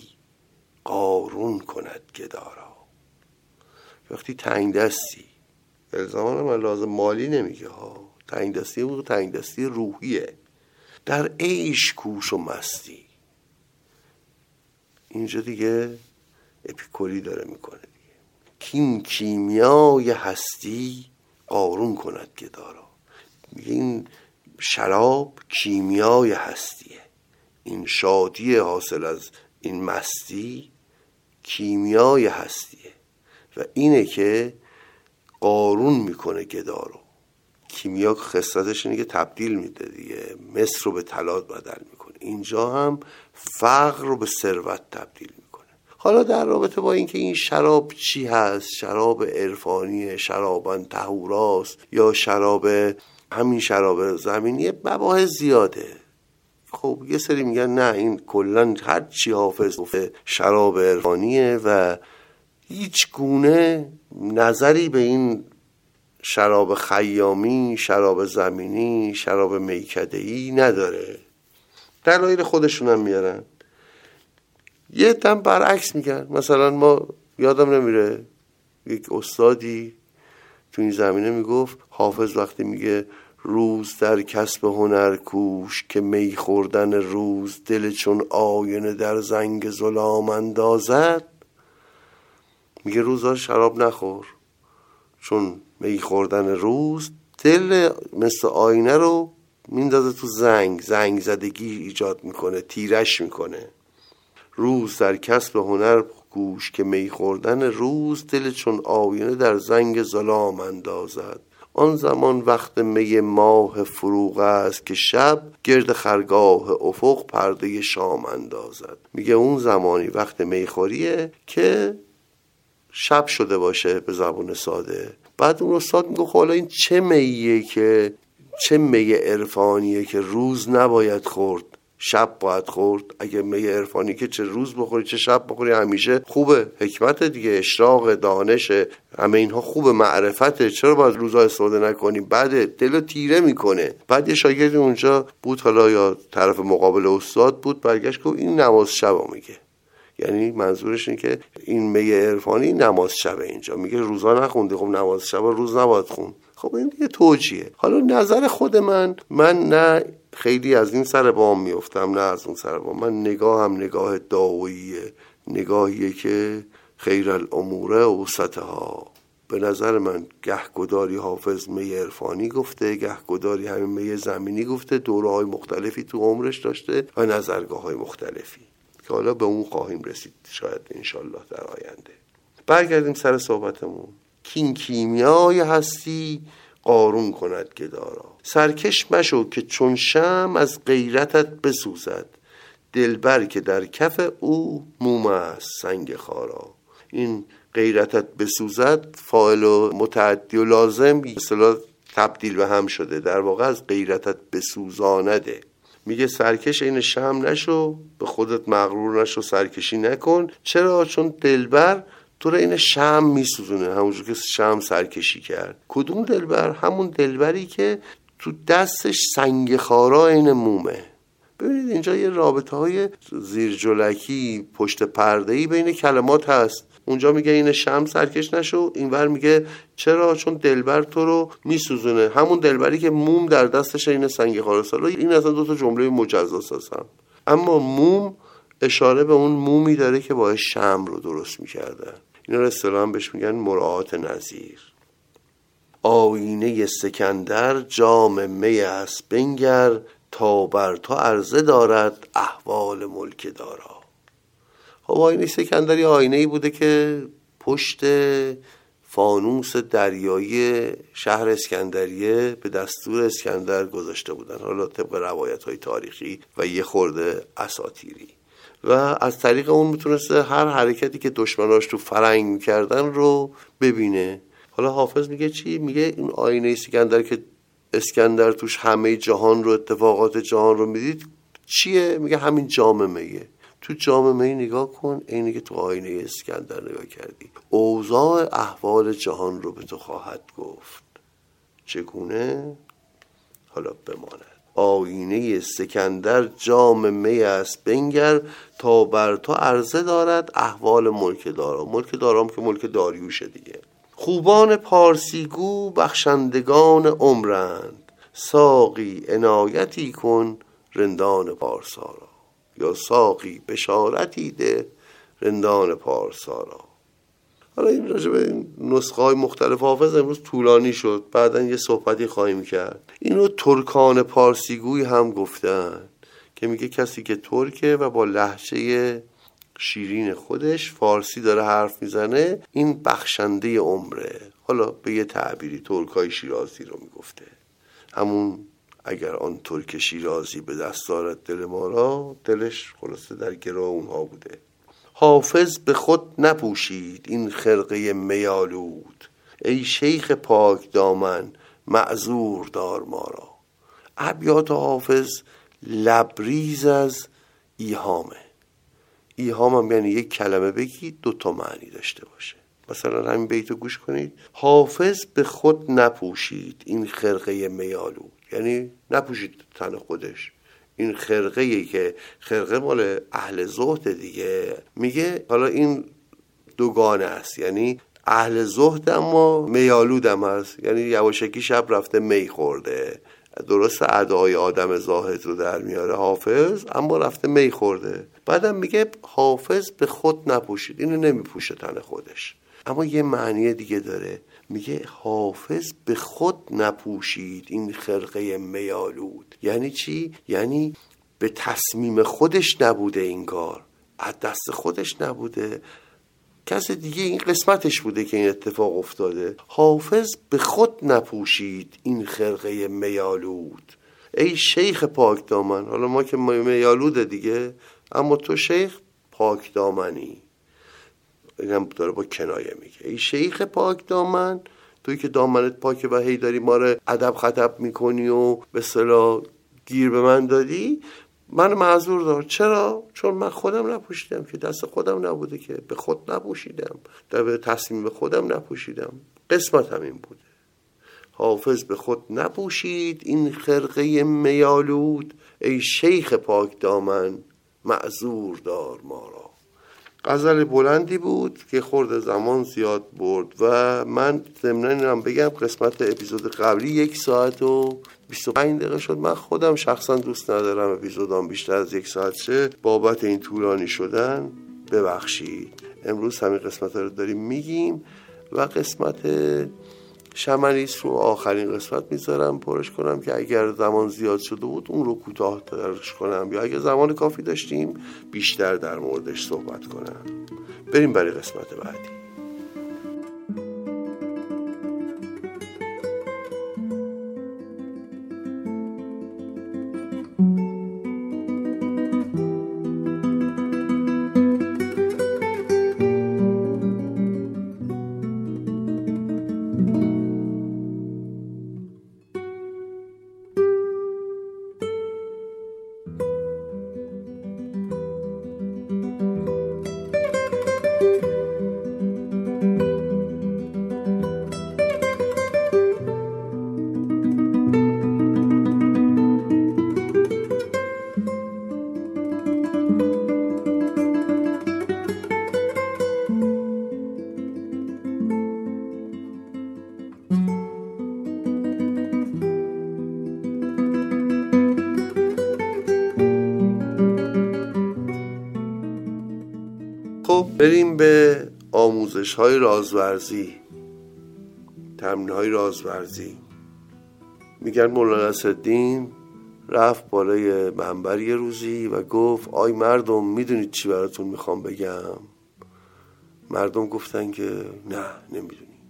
قارون کند گدارا. وقتی تنگ دستی، الزاما من لازم مالی نمیگه ها، تنگ دستی بود، تنگ دستی روحیه. در عیش کوش و مستی، اینجا دیگه اپیکوری داره میکنه دیگه. کین کیمیای هستی قارون کند گدارا. میگه این شراب کیمیای هستیه، این شادی حاصل از این مستی کیمیای هستیه و اینه که قارون میکنه گدارو. کیمیا خصلتش اینه که تبدیل میده دیگه، مس رو به طلا بدل میکنه. اینجا هم فقر رو به ثروت تبدیل میکنه. حالا در رابطه با اینکه این شراب چی هست، شراب عرفانیه، شرابان طهوراست یا شراب همین شراب زمینیه، مباحث زیاده. خب یه سری میگن نه این کلن هر چی حافظ گفته شراب عرفانیه و هیچ گونه نظری به این شراب خیامی، شراب زمینی، شراب میکده‌ای نداره. دلایل خودشون هم میارن. یه دم برعکس میگن. مثلا ما یادم نمیره یک استادی تو این زمینه میگفت حافظ وقتی میگه روز در کسب هنر کوش، که می خوردن روز دل چون آینه در زنگ ظلام اندازد، میگه روزا شراب نخور، چون می خوردن روز دل مثل آینه رو میندازه تو زنگ، زنگ زدگی ایجاد میکنه، تیرش میکنه. روز در کسب هنر کوش، که می خوردن روز دل چون آینه در زنگ ظلام اندازد. آن زمان وقت می ماه فروغ است، که شب گرد خرگاه افق پرده شام اندازد. میگه اون زمانی وقت میخوریه که شب شده باشه، به زبان ساده بعد اون استاد میگه حالا این چه میه که چه می عرفانیه که روز نباید خورد شب باید خورد؟ اگه می عرفانی که چه روز بخوری چه شب بخوری همیشه خوبه، حکمت دیگه، اشراق، دانش، همه اینها خوبه، معرفته، چرا باید روزا استفاده نکنیم؟ بعد دلو تیره میکنه. بعد یه شاگرد اونجا بود، حالا یا طرف مقابل استاد بود، برگشت گفت این نماز شبا میگه، یعنی منظورش اینه که این می عرفانی نماز شبه. اینجا میگه روزا نخونده، خب نماز شبا روز نباید خون. خب این دیگه توجیه. حالا نظر خود من، من نه خیلی از این سر بام میفتم نه از اون سر بام. من نگاه هم نگاه دعویه، نگاهیه که خیر الامور اوسطها. به نظر من گهگداری حافظ می عرفانی گفته، گهگداری همین می زمینی گفته، دوره های مختلفی تو عمرش داشته و نظرگاه های مختلفی که حالا به اون خواهیم رسید شاید انشالله در آینده. برگردیم سر صحبتمون. کین کیمیای هستی قارون کند گدارا. سرکش مشو که چون شمع از غیرتت بسوزد، دلبر که در کف او موم است سنگ خارا. این غیرتت بسوزد فاعل و متعدی و لازم به اصطلاح تبدیل به هم شده، در واقع از غیرتت بسوزانده. میگه سرکش این شمع نشو، به خودت مغرور نشو، سرکشی نکن. چرا؟ چون دلبر تو را این شمع میسوزونه، همونجور که شمع سرکشی کرد. کدوم دلبر؟ همون دلبری که تو دستش سنگ خارا این مومه. ببینید اینجا یه رابطه های زیرجلکی پشت پرده‌ای بین کلمات هست. اونجا میگه این شمع سرکش نشو، اینور میگه چرا؟ چون دلبر تو رو میسوزونه. همون دلبری که موم در دستش این سنگ خاراست. این اصلا دو تا جمله مجزاست هستن، اما موم اشاره به اون مومی داره که باعث شمع رو درست میکردن. اینا رو اصطلاحاً بهش میگن مراعات نظیر. آینه سکندر جام می است بنگر، تا بر تو عرضه دارد احوال ملک دارا. خب آینه سکندری آینه‌ای بوده که پشت فانوس دریایی شهر اسکندریه به دستور اسکندر گذاشته بودن، حالا طبق روایت‌های تاریخی و یه خورده اساطیری، و از طریق اون میتونسته هر حرکتی که دشمناش تو فرنگ میکردن رو ببینه. حالا حافظ میگه چی؟ میگه این آینه اسکندر که اسکندر توش همه جهان رو، اتفاقات جهان رو میدید، چیه؟ میگه همین جام میه. تو جام می نگاه کن، اینی که تو آینه اسکندر نگاه کردی، اوضاع احوال جهان رو به تو خواهد گفت. چگونه؟ حالا بماند. آینه سکندر جام می است بنگر، تا بر تو عرضه دارد احوال ملک دارا. ملک دارام که ملک داریوشه دیگه. خوبان پارسیگو بخشندگان عمرند، ساقی عنایتی کن رندان پارسارا. یا ساقی بشارتی ده رندان پارسارا. حالا این راجع به این نسخه های مختلف حافظ امروز طولانی شد، بعداً یه صحبتی خواهیم کرد. اینو ترکان پارسیگوی هم گفتن که میگه کسی که ترکه و با لهجه شیرین خودش فارسی داره حرف میزنه، این بخشنده عمره. حالا به یه تعبیری ترکای شیرازی رو میگفته، همون اگر آن ترک شیرازی به دست دارد دل ما را، دلش خلاصه در گرو اونها بوده. حافظ به خود نپوشید این خرقه میالود، ای شیخ پاک دامن معذور دار ما را. ابیات حافظ لبریز از ایهامه. ایهام هم یعنی یک کلمه بگی دو تا معنی داشته باشه. مثلا همین بیتو گوش کنید. حافظ به خود نپوشید این خرقه میالود، یعنی نپوشید تن خودش این خرقه ای که خرقه مال اهل زهد دیگه. میگه حالا این دوگانه است، یعنی اهل زهد اما میالود هم هست، یعنی یواشکی شب رفته می خورده. درست ادعای آدم زاهد رو در میاره حافظ، اما رفته می خورده. بعدم میگه حافظ به خود نپوشید، اینو نمیپوشه تن خودش، اما یه معنی دیگه داره. میگه حافظ به خود نپوشید این خرقه میالود. یعنی چی؟ یعنی به تصمیم خودش نبوده این کار، از دست خودش نبوده، کس دیگه این قسمتش بوده که این اتفاق افتاده. حافظ به خود نپوشید این خرقه میالود، ای شیخ پاک دامن. حالا ما که میالوده دیگه، اما تو شیخ پاک دامنی. اینم داره با کنایه میگه، ای شیخ پاک دامن، توی که دامنت پاکه و هی داری ما رو ادب خطب میکنی و به اصطلاح گیر به من دادی، من معذور دار. چرا؟ چون من خودم نپوشیدم که، دست خودم نبوده که، به خود نپوشیدم، در به تصمیم به خودم نپوشیدم، قسمت همین بوده. حافظ به خود نپوشید این خرقه میالود، ای شیخ پاک دامن معذور دار ما را. غزل بلندی بود که خورد زمان زیاد برد و من ضمناً اینم بگم قسمت اپیزود قبلی یک ساعت و بیست و پنج دقیقه شد. من خودم شخصا دوست ندارم اپیزودام بیشتر از یک ساعت شه، بابت این طولانی شدن ببخشید. امروز همین قسمت رو داریم میگیم و قسمت شمنیس رو آخرین قسمت میذارم پرش کنم که اگر زمان زیاد شده بود اون رو کوتاه ترش کنم، یا اگر زمان کافی داشتیم بیشتر در موردش صحبت کنم. بریم برای قسمت بعدی. بریم به آموزش های رازورزی، تمرین های رازورزی. میگن مولانا نصرالدین رفت بالای منبر یه روزی و گفت آی مردم میدونید چی براتون میخوام بگم؟ مردم گفتن که نه نمیدونیم.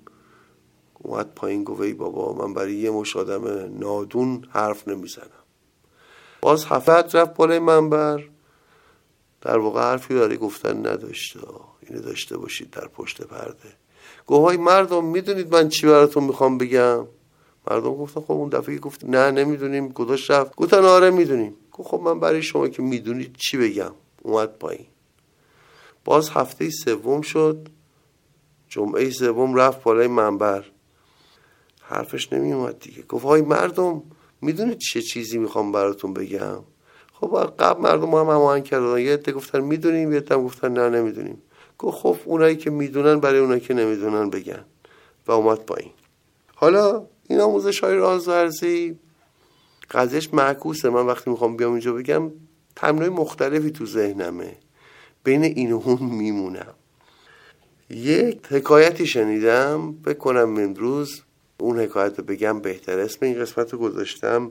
اومد پایین گفت ای بابا من برای یه مش آدم نادون حرف نمیزنم. باز هفت رفت بالای منبر، در واقع حرفی برای گفتن نداشته، اینو داشته باشید در پشت پرده. گفت های مردم میدونید من چی براتون میخوام بگم؟ مردم گفتن خب اون دفعه گفت نه نمیدونیم، گذاشت رفت. گفتن آره میدونیم. گفت خب من برای شما که میدونید چی بگم؟ اومد پایین. باز هفته سوم شد، جمعه سوم رفت بالای منبر، حرفش نمی اومد دیگه. گفت های مردم میدونید چه چیزی میخوام براتون بگم؟ خب قبل مردم هم هماهنگ کردن، یه عده گفتن میدونیم، یه عده گفتن نه نمیدونیم. گفت خب اونایی که میدونن برای اونایی که نمیدونن بگن و اومد پایین. حالا این آموزش های رازورزی قضیهش معکوسه. من وقتی میخوام بیام اینجا بگم تمرینای مختلفی تو ذهنمه، بین این و اون میمونم. یک حکایتی شنیدم، بکنم امروز اون حکایت رو بگم بهتر. اسم این قسمت رو گذاشتم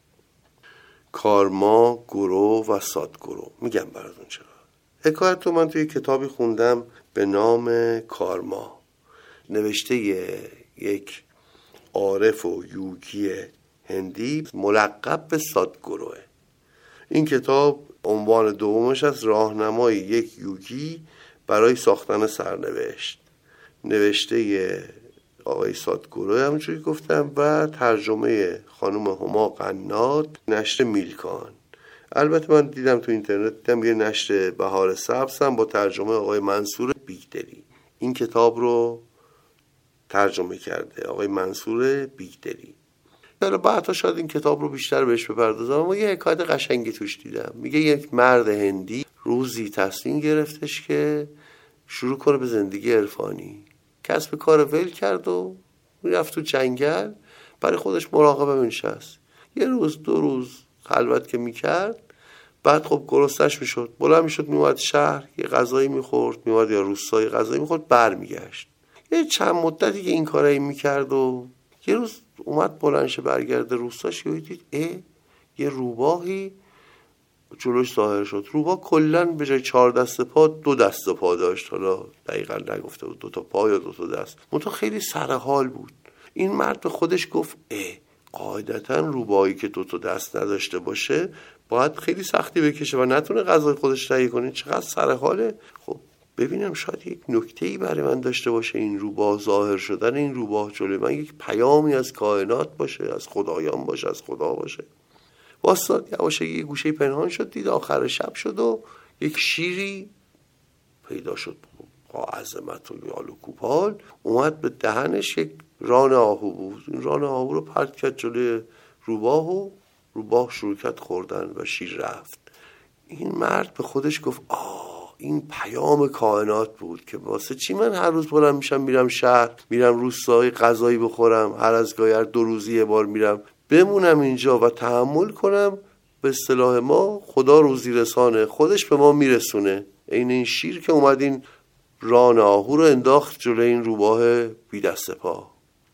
کارما، گرو و سادگرو. میگم براتون چرا. حکایت رو من توی کتابی خوندم به نام کارما، نوشته یک عارف و یوگی هندی ملقب به سادگروه. این کتاب عنوان دومش از راهنمای یک یوگی برای ساختن سرنوشت، نوشته آقای سادگروه همونجوری گفتم و ترجمه خانم هما قناد، نشر میلکان. البته من دیدم تو اینترنت دیدم یه نشر بهار سبز هم با ترجمه آقای منصور بیگدلی این کتاب رو ترجمه کرده، آقای منصور بیگدلی. حالا بعدا شاید این کتاب رو بیشتر بهش بپردازم، اما یه حکایت قشنگی توش دیدم. میگه یک مرد هندی روزی تصمیم گرفتش که شروع کنه به زندگی عرفانی. کسب کار ول کرد و رفت تو جنگل برای خودش مراقبه نشست. یه روز دو روز خلوت که میکرد، بعد خب گرسنش میشد، بلند میشد میومد شهر یه غذایی میخورد، میومد یا روستایی غذایی میخورد، برمیگشت. یه چند مدتی که این کارایی میکرد و یه روز اومد بلندش برگرده روستاش، یه دید اه یه روباهی جلوش ظاهر شد. روباه کلن به جای چهار دست پا دو دست پا داشت. حالا دقیقا نگفته بود دو تا پا یا دو تا دست، منتها خیلی سرحال بود. این مرد به خودش گفت اه قاعدتا روباهی که دو تا دست نداشته باشه باید خیلی سختی بکشه و نتونه غذای خودش تهیه کنه، چقدر سرحاله. خب ببینم شاید یک نکته‌ای برای من داشته باشه این روباه، ظاهر شدن این روباه جلوی من یک پیامی از کائنات باشه، از خدایان باشه، از خدا باشه. واسطاد یواشه یه گوشه پنهان شد، دید آخر شب شد و یک شیری پیدا شد با عظمت و یال و کوپال، اومد به دهنش یک ران آهو بود. این ران آهو رو پرت کرد جلوی روباه و روباه شروع کرد خوردن و شیر رفت. این مرد به خودش گفت آه این پیام کائنات بود که واسه چی من هر روز بلند میشم میرم شهر، میرم روستایی غذایی بخورم، هر از گاهی هر دو روزی یه بار میرم، بمونم اینجا و تحمل کنم. به اصطلاح ما خدا روزی رسانه، خودش به ما میرسونه. این این شیر که اومد این ران آهو رو انداخت جلوی این روباه بی دست پا،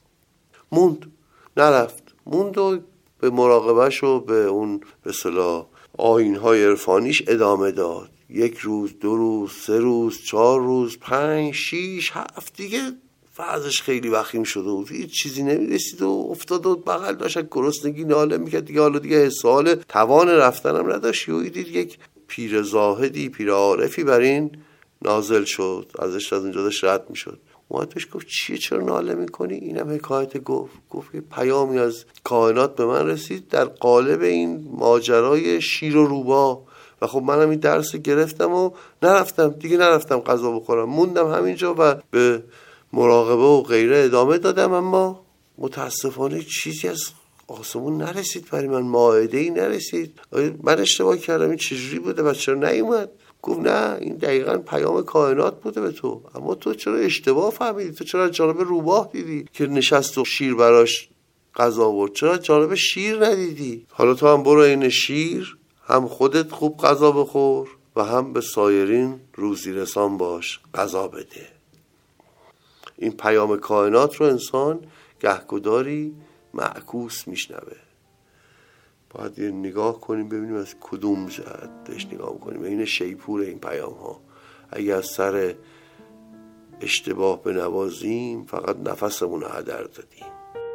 موند، نرفت، موند و به مراقبهش و به اون به اصطلاح آیین‌های عرفانیش ادامه داد. یک روز، دو روز، سه روز، چهار روز، پنج، شیش، هفت، دیگه وضعش خیلی وخیم شده بود، هیچ چیزی نمیرسید و افتاد و بغل داشت گرسنگی ناله میکرد دیگه. حالا دیگه حسال توان رفتنم نداشت. و دید یک پیر زاهدی، پیر عارفی بر این نازل شد، ازش از اونجا داشت رد میشد. اومد بهش گفت چیه، چرا ناله میکنی؟ اینم حکایت گفت گفت پیامی از کائنات به من رسید در قالب این ماجرای شیر و روباه و خب منم این درس گرفتم و نرفتم دیگه، نرفتم غذا بخورم، موندم همینجا و به مراقبه و غیره ادامه دادم، اما متاسفانه چیزی از آسمون نرسید برای من، مائده‌ای نرسید. من اشتباه کردم، این چجوری بوده و چرا نیومد؟ گفت نه این دقیقاً پیام کائنات بوده به تو، اما تو چرا اشتباه فهمیدی؟ تو چرا جانب روباه دیدی که نشست و شیر براش غذا آورد، چرا جانب شیر ندیدی؟ حالا تو هم برو این شیر، هم خودت خوب غذا بخور و هم به سایرین روزی رسان باش، غذا بده. این پیام کائنات رو انسان گهگداری معکوس میشنوه. باید یه نگاه کنیم ببینیم از کدوم جهتش نگاه کنیم. این شیپور این پیام ها، اگه از سر اشتباه بنوازیم فقط نفسمون رو هدر دادیم.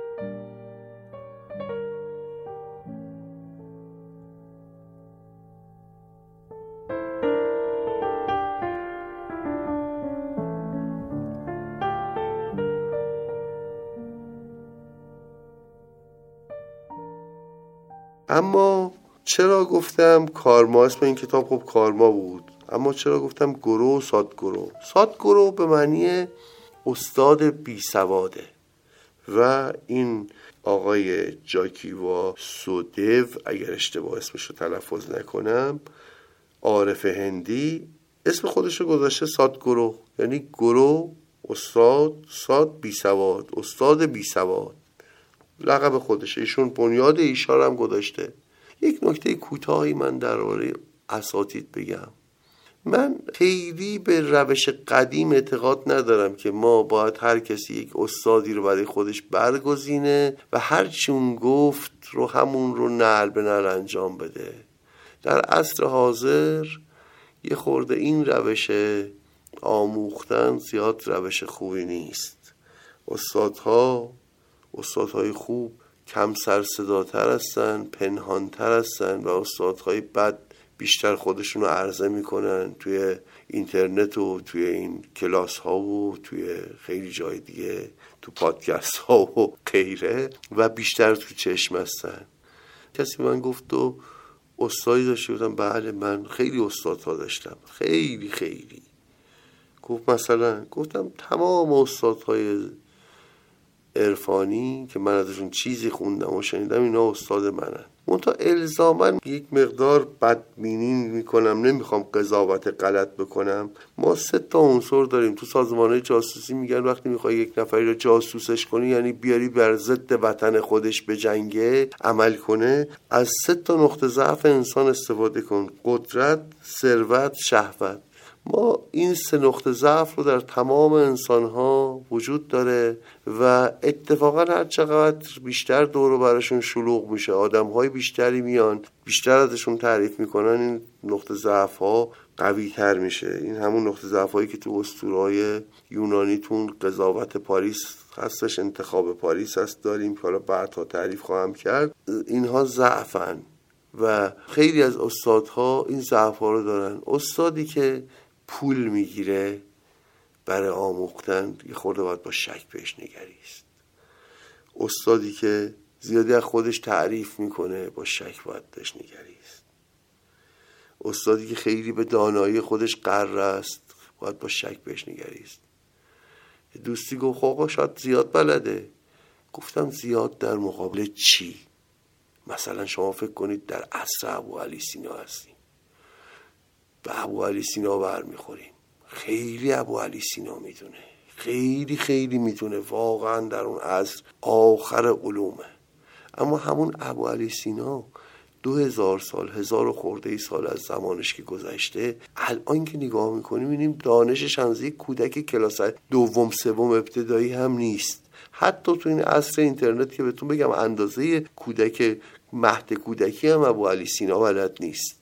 اما چرا گفتم کارما؟ اسم این کتاب خب کارما بود، اما چرا گفتم گرو و سادگرو؟ سادگرو به معنی استاد بی سواده و این آقای جاکی واسودو، اگر اشتباه اسمشو تلفظ نکنم، عارف هندی، اسم خودشو گذاشته سادگرو، یعنی گرو استاد، ساد بی سواد، استاد بی سواد، لقب خودشه. ایشون بنیاد ایشا هم گذاشته. یک نکته کوتاهی من درباره اساتید بگم. من خیلی به روش قدیم اعتقاد ندارم که ما باید هر کسی یک استادی رو برای خودش برگزینه و هر چون گفت رو همون رو نعل به نعل انجام بده. در عصر حاضر یه خورده این روش آموختن زیاد روش خوبی نیست. استادها استادهای خوب کم سر صداتر هستن، پنهانتر هستن و استادهای بد بیشتر خودشون رو عرضه میکنن توی اینترنت و توی این کلاس ها و توی خیلی جای دیگه، تو پادکست ها و غیره، و بیشتر تو چشم هستن. کسی من گفت تو استادی داشتی؟ بودم بله من خیلی استادها داشتم، خیلی خیلی. گفت مثلا؟ گفتم تمام استادهای عرفانی که من ازشون چیزی خوندم و شنیدم اینا استاد منن. منتها الزاماً یک مقدار بدبینی میکنم، نمیخوام قضاوت غلط بکنم. ما سه تا عنصر داریم تو سازمان‌های جاسوسی، میگن وقتی میخوای یک نفری رو جاسوسش کنی یعنی بیاری بر ضد وطن خودش به جنگه عمل کنه، از سه تا نقطه ضعف انسان استفاده کن: قدرت، ثروت، شهوت. ما این سه نقطه ضعف رو در تمام انسان‌ها وجود داره و اتفاقا هر چقدر بیشتر دور و برشون شلوغ میشه، آدم‌های بیشتری میان بیشتر ازشون تعریف میکنن، این نقطه ضعف‌ها قوی تر میشه. این همون نقطه ضعف‌هایی که تو اسطوره‌های یونانی تون قضاوت پاریس هستش، انتخاب پاریس هست داریم که حالا بعدها تعریف خواهم کرد. اینها ضعفن و خیلی از استادها این ضعف‌ها رو دارن. استادی که پول میگیره برای آموختن، یه خورده باید با شک بهش نگریست. استادی که زیادی از خودش تعریف میکنه، با شک باید بهش نگریست. استادی که خیلی به دانایی خودش غر است، باید با شک بهش نگریست. دوستی گفت آقا شاید زیاد بلده. گفتم زیاد در مقابل چی؟ مثلا شما فکر کنید در عصر ابوعلی سینا هستیم، به ابوعلی سینا برمیخوریم. خیلی ابوعلی سینا میدونه، خیلی خیلی میدونه، واقعا در اون عصر آخر علومه. اما همون ابوعلی سینا دو هزار سال، هزار و خورده ای سال از زمانش که گذشته، الان که نگاه میکنیم میبینیم دانشش از یک کودک کلاس دوم سوم ابتدایی هم نیست. حتی تو این عصر اینترنت که بهتون بگم اندازه کودک مهد کودکی هم ابوعلی سینا بلد نیست.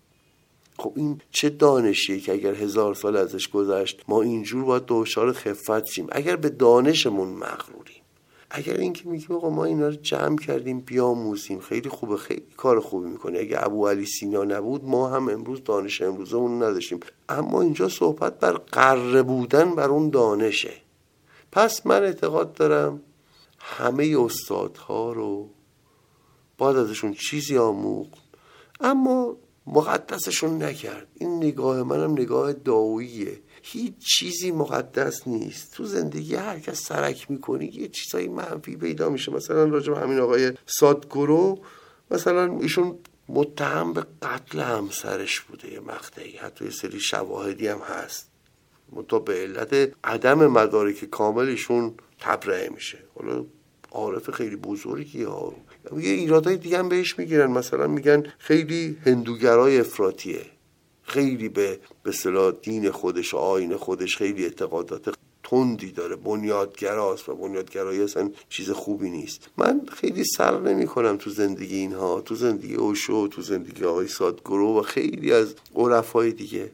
خب این چه دانشیه که اگر هزار سال ازش گذشت ما اینجور باید دچار خفت شیم؟ اگر به دانشمون مغروریم، اگر اینکه میگیم آقا ما اینا رو جمع کردیم بیاموزیم، خیلی خوبه، خیلی کار خوبی میکنه. اگه ابوعلی سینا نبود ما هم امروز دانش امروزمون نداشتیم. اما اینجا صحبت بر غره بودن بر اون دانشه. پس من اعتقاد دارم همه استادها رو باید ازشون چیزی آموخت، اما مقدسشون نکرد. این نگاه منم نگاه داوییه. هیچ چیزی مقدس نیست. تو زندگی هر کس سرک میکنی یه چیزای منفی پیدا میشه. مثلا راجع به همین آقای سادگورو، مثلا ایشون متهم به قتل همسرش بوده، یه مقطعی حتی یه سری شواهدی هم هست، منتها به علت عدم مدارک کامل ایشون تبرئه میشه. حالا عارف خیلی بزرگی ها. یه ایرادای دیگه هم بهش میگیرن، مثلا میگن خیلی هندوگرای افراطیه، خیلی به به اصطلاح دین خودش و آیین خودش خیلی اعتقادات تندی داره، بنیادگراست و بنیادگرایی اصلا چیز خوبی نیست. من خیلی سر نمی کنم تو زندگی اینها، تو زندگی اوشو، تو زندگی آقای سادگورو و خیلی از عرفای دیگه.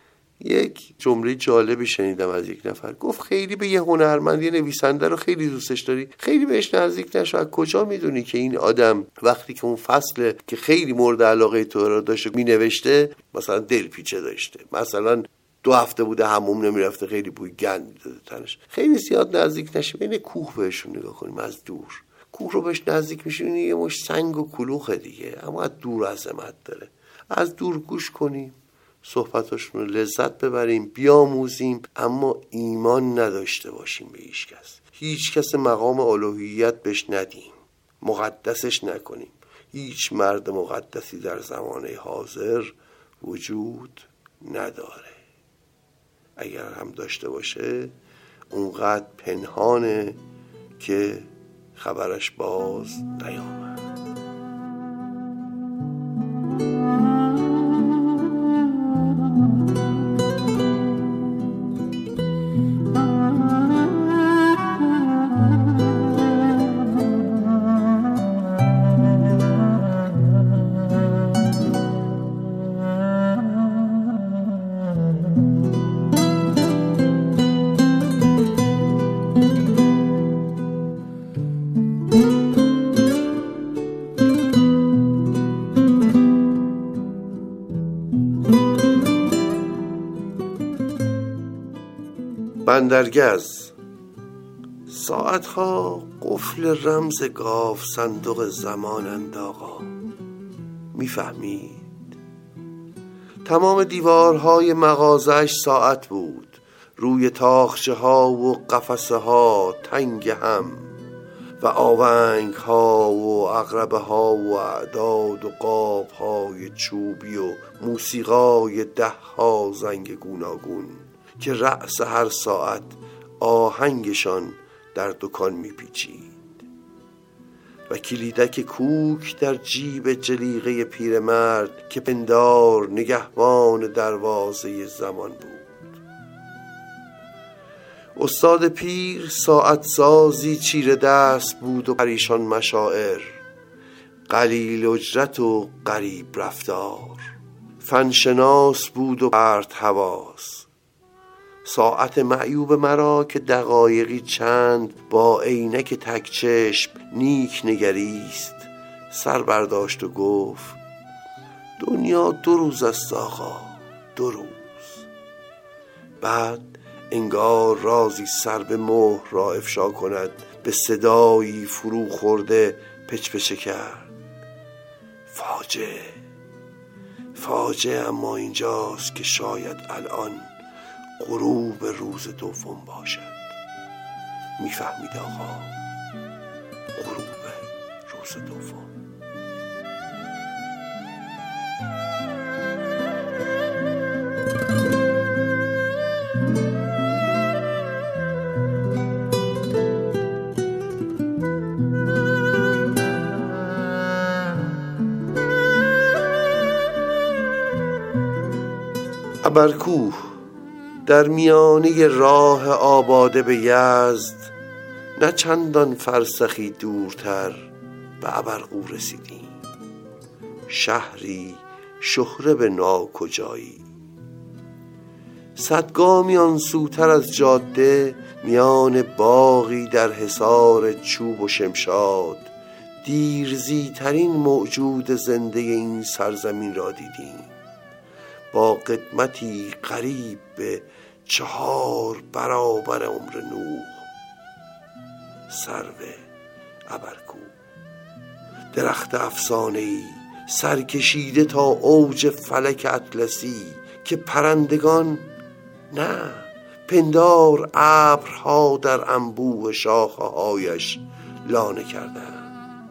یک جمله جالبی شنیدم از یک نفر، گفت خیلی به یه هنرمند، یه نویسنده رو خیلی دوستش داری، خیلی بهش نزدیک نشو. از کجا میدونی که این آدم وقتی که اون فصل که خیلی مورد علاقه تو رو داشته می نوشته مثلا دلپیچه داشته، مثلا دو هفته بوده حموم نمیرفته، خیلی بوی گند میداده تنش. خیلی زیاد نزدیک نشه. بین کوه بهشون نگاه کنیم از دور. کوه رو بهش نزدیک میشونی یه مش سنگ و کلوخه دیگه، اما از دور عظمت داره. از دور گوش کنیم، صحبتاشون رو لذت ببریم، بیاموزیم، اما ایمان نداشته باشیم به هیچ کس. هیچ کس مقام الوهیت بهش ندیم، مقدسش نکنیم. هیچ مرد مقدسی در زمانه حاضر وجود نداره. اگر هم داشته باشه اونقدر پنهانه که خبرش باز نیامد. بندرگز ساعتها قفل رمز گاو صندوق زمانند آقا. میفهمید تمام دیوارهای مغازش ساعت بود، روی تاخچه ها و قفسه ها تنگ هم و آونگ ها و عقربه ها و اعداد و قاب های چوبی و موسیقای ده ها زنگ گوناگون که رأس هر ساعت آهنگشان در دکان میپیچید و کلیدک کوک در جیب جلیقه پیرمرد که پندار نگهبان دروازه زمان بود. استاد پیر ساعت سازی چیره دست بود و پریشان مشاعر، قلیل اجرت و غریب رفتار، فنشناس بود و پرت حواس. ساعت معیوب مرا که دقایقی چند با عینک تک چشم نیک نگریست سر برداشت و گفت دنیا دو روز است آقا، دو روز. بعد انگار رازی سر به مهر را افشا کند به صدایی فرو خورده پچ پچه کرد. فاجعه فاجعه اما اینجاست که شاید الان غروب روز دوم باشد. میفهمید آقا؟ غروب روز دوم. ابرکوه در میانه راه آباده به یزد، نه چندان فرسخی دورتر به ابرقو رسیدیم. شهری شهره به ناکجایی، صدگامی آن سوتر از جاده، میان باغی در حصار چوب و شمشاد، دیرزیترین موجود زنده این سرزمین را دیدیم، با قدمتی قریب به چهار برابر عمر نوح. سرو ابرکوه، درخت افسانه‌ای سرکشیده تا اوج فلک اطلسی که پرندگان نه پندار ابرها در انبوه شاخه‌هایش لانه کردند.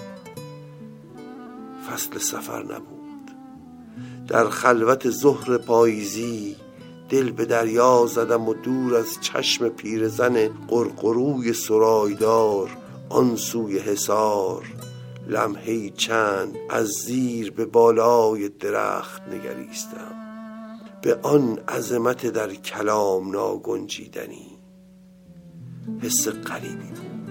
فصل سفر نبود. در خلوت ظهر پاییزی دل به دریا زدم و دور از چشم پیرزن قرقروی سرایدار آن سوی حصار لمحه‌ای چند از زیر به بالای درخت نگریستم، به آن عظمت در کلام ناگنجیدنی. حس غریبی بود،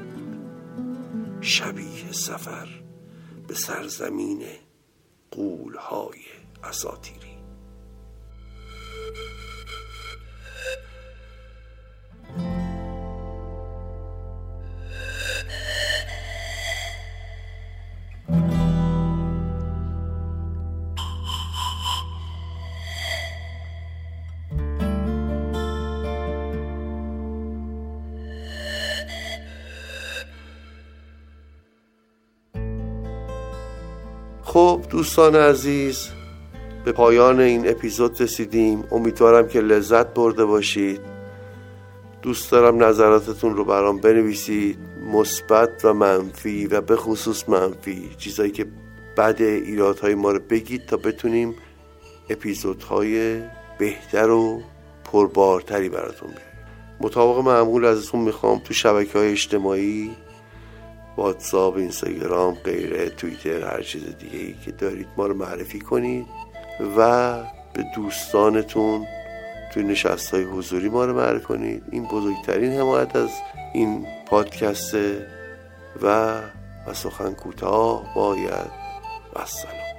شبیه سفر به سرزمین غول‌های اساطیری. خب دوستان عزیز، به پایان این اپیزود رسیدیم. امیدوارم که لذت برده باشید. دوست دارم نظراتتون رو برام بنویسید، مثبت و منفی و به خصوص منفی، چیزایی که بد ایرادهای ما رو بگید تا بتونیم اپیزودهای بهتر و پربارتری براتون بیاریم. مطابق معمول ازتون میخوام تو شبکه‌های اجتماعی، واتساپ، اینستاگرام، غیره، توییتر، هر چیز دیگه‌ای که دارید ما رو معرفی کنید و به دوستانتون توی نشست‌های حضوری ما رو معرفی کنید. این بزرگترین حمایت از این پادکسته و و سخن کوتاه باید. و السلام.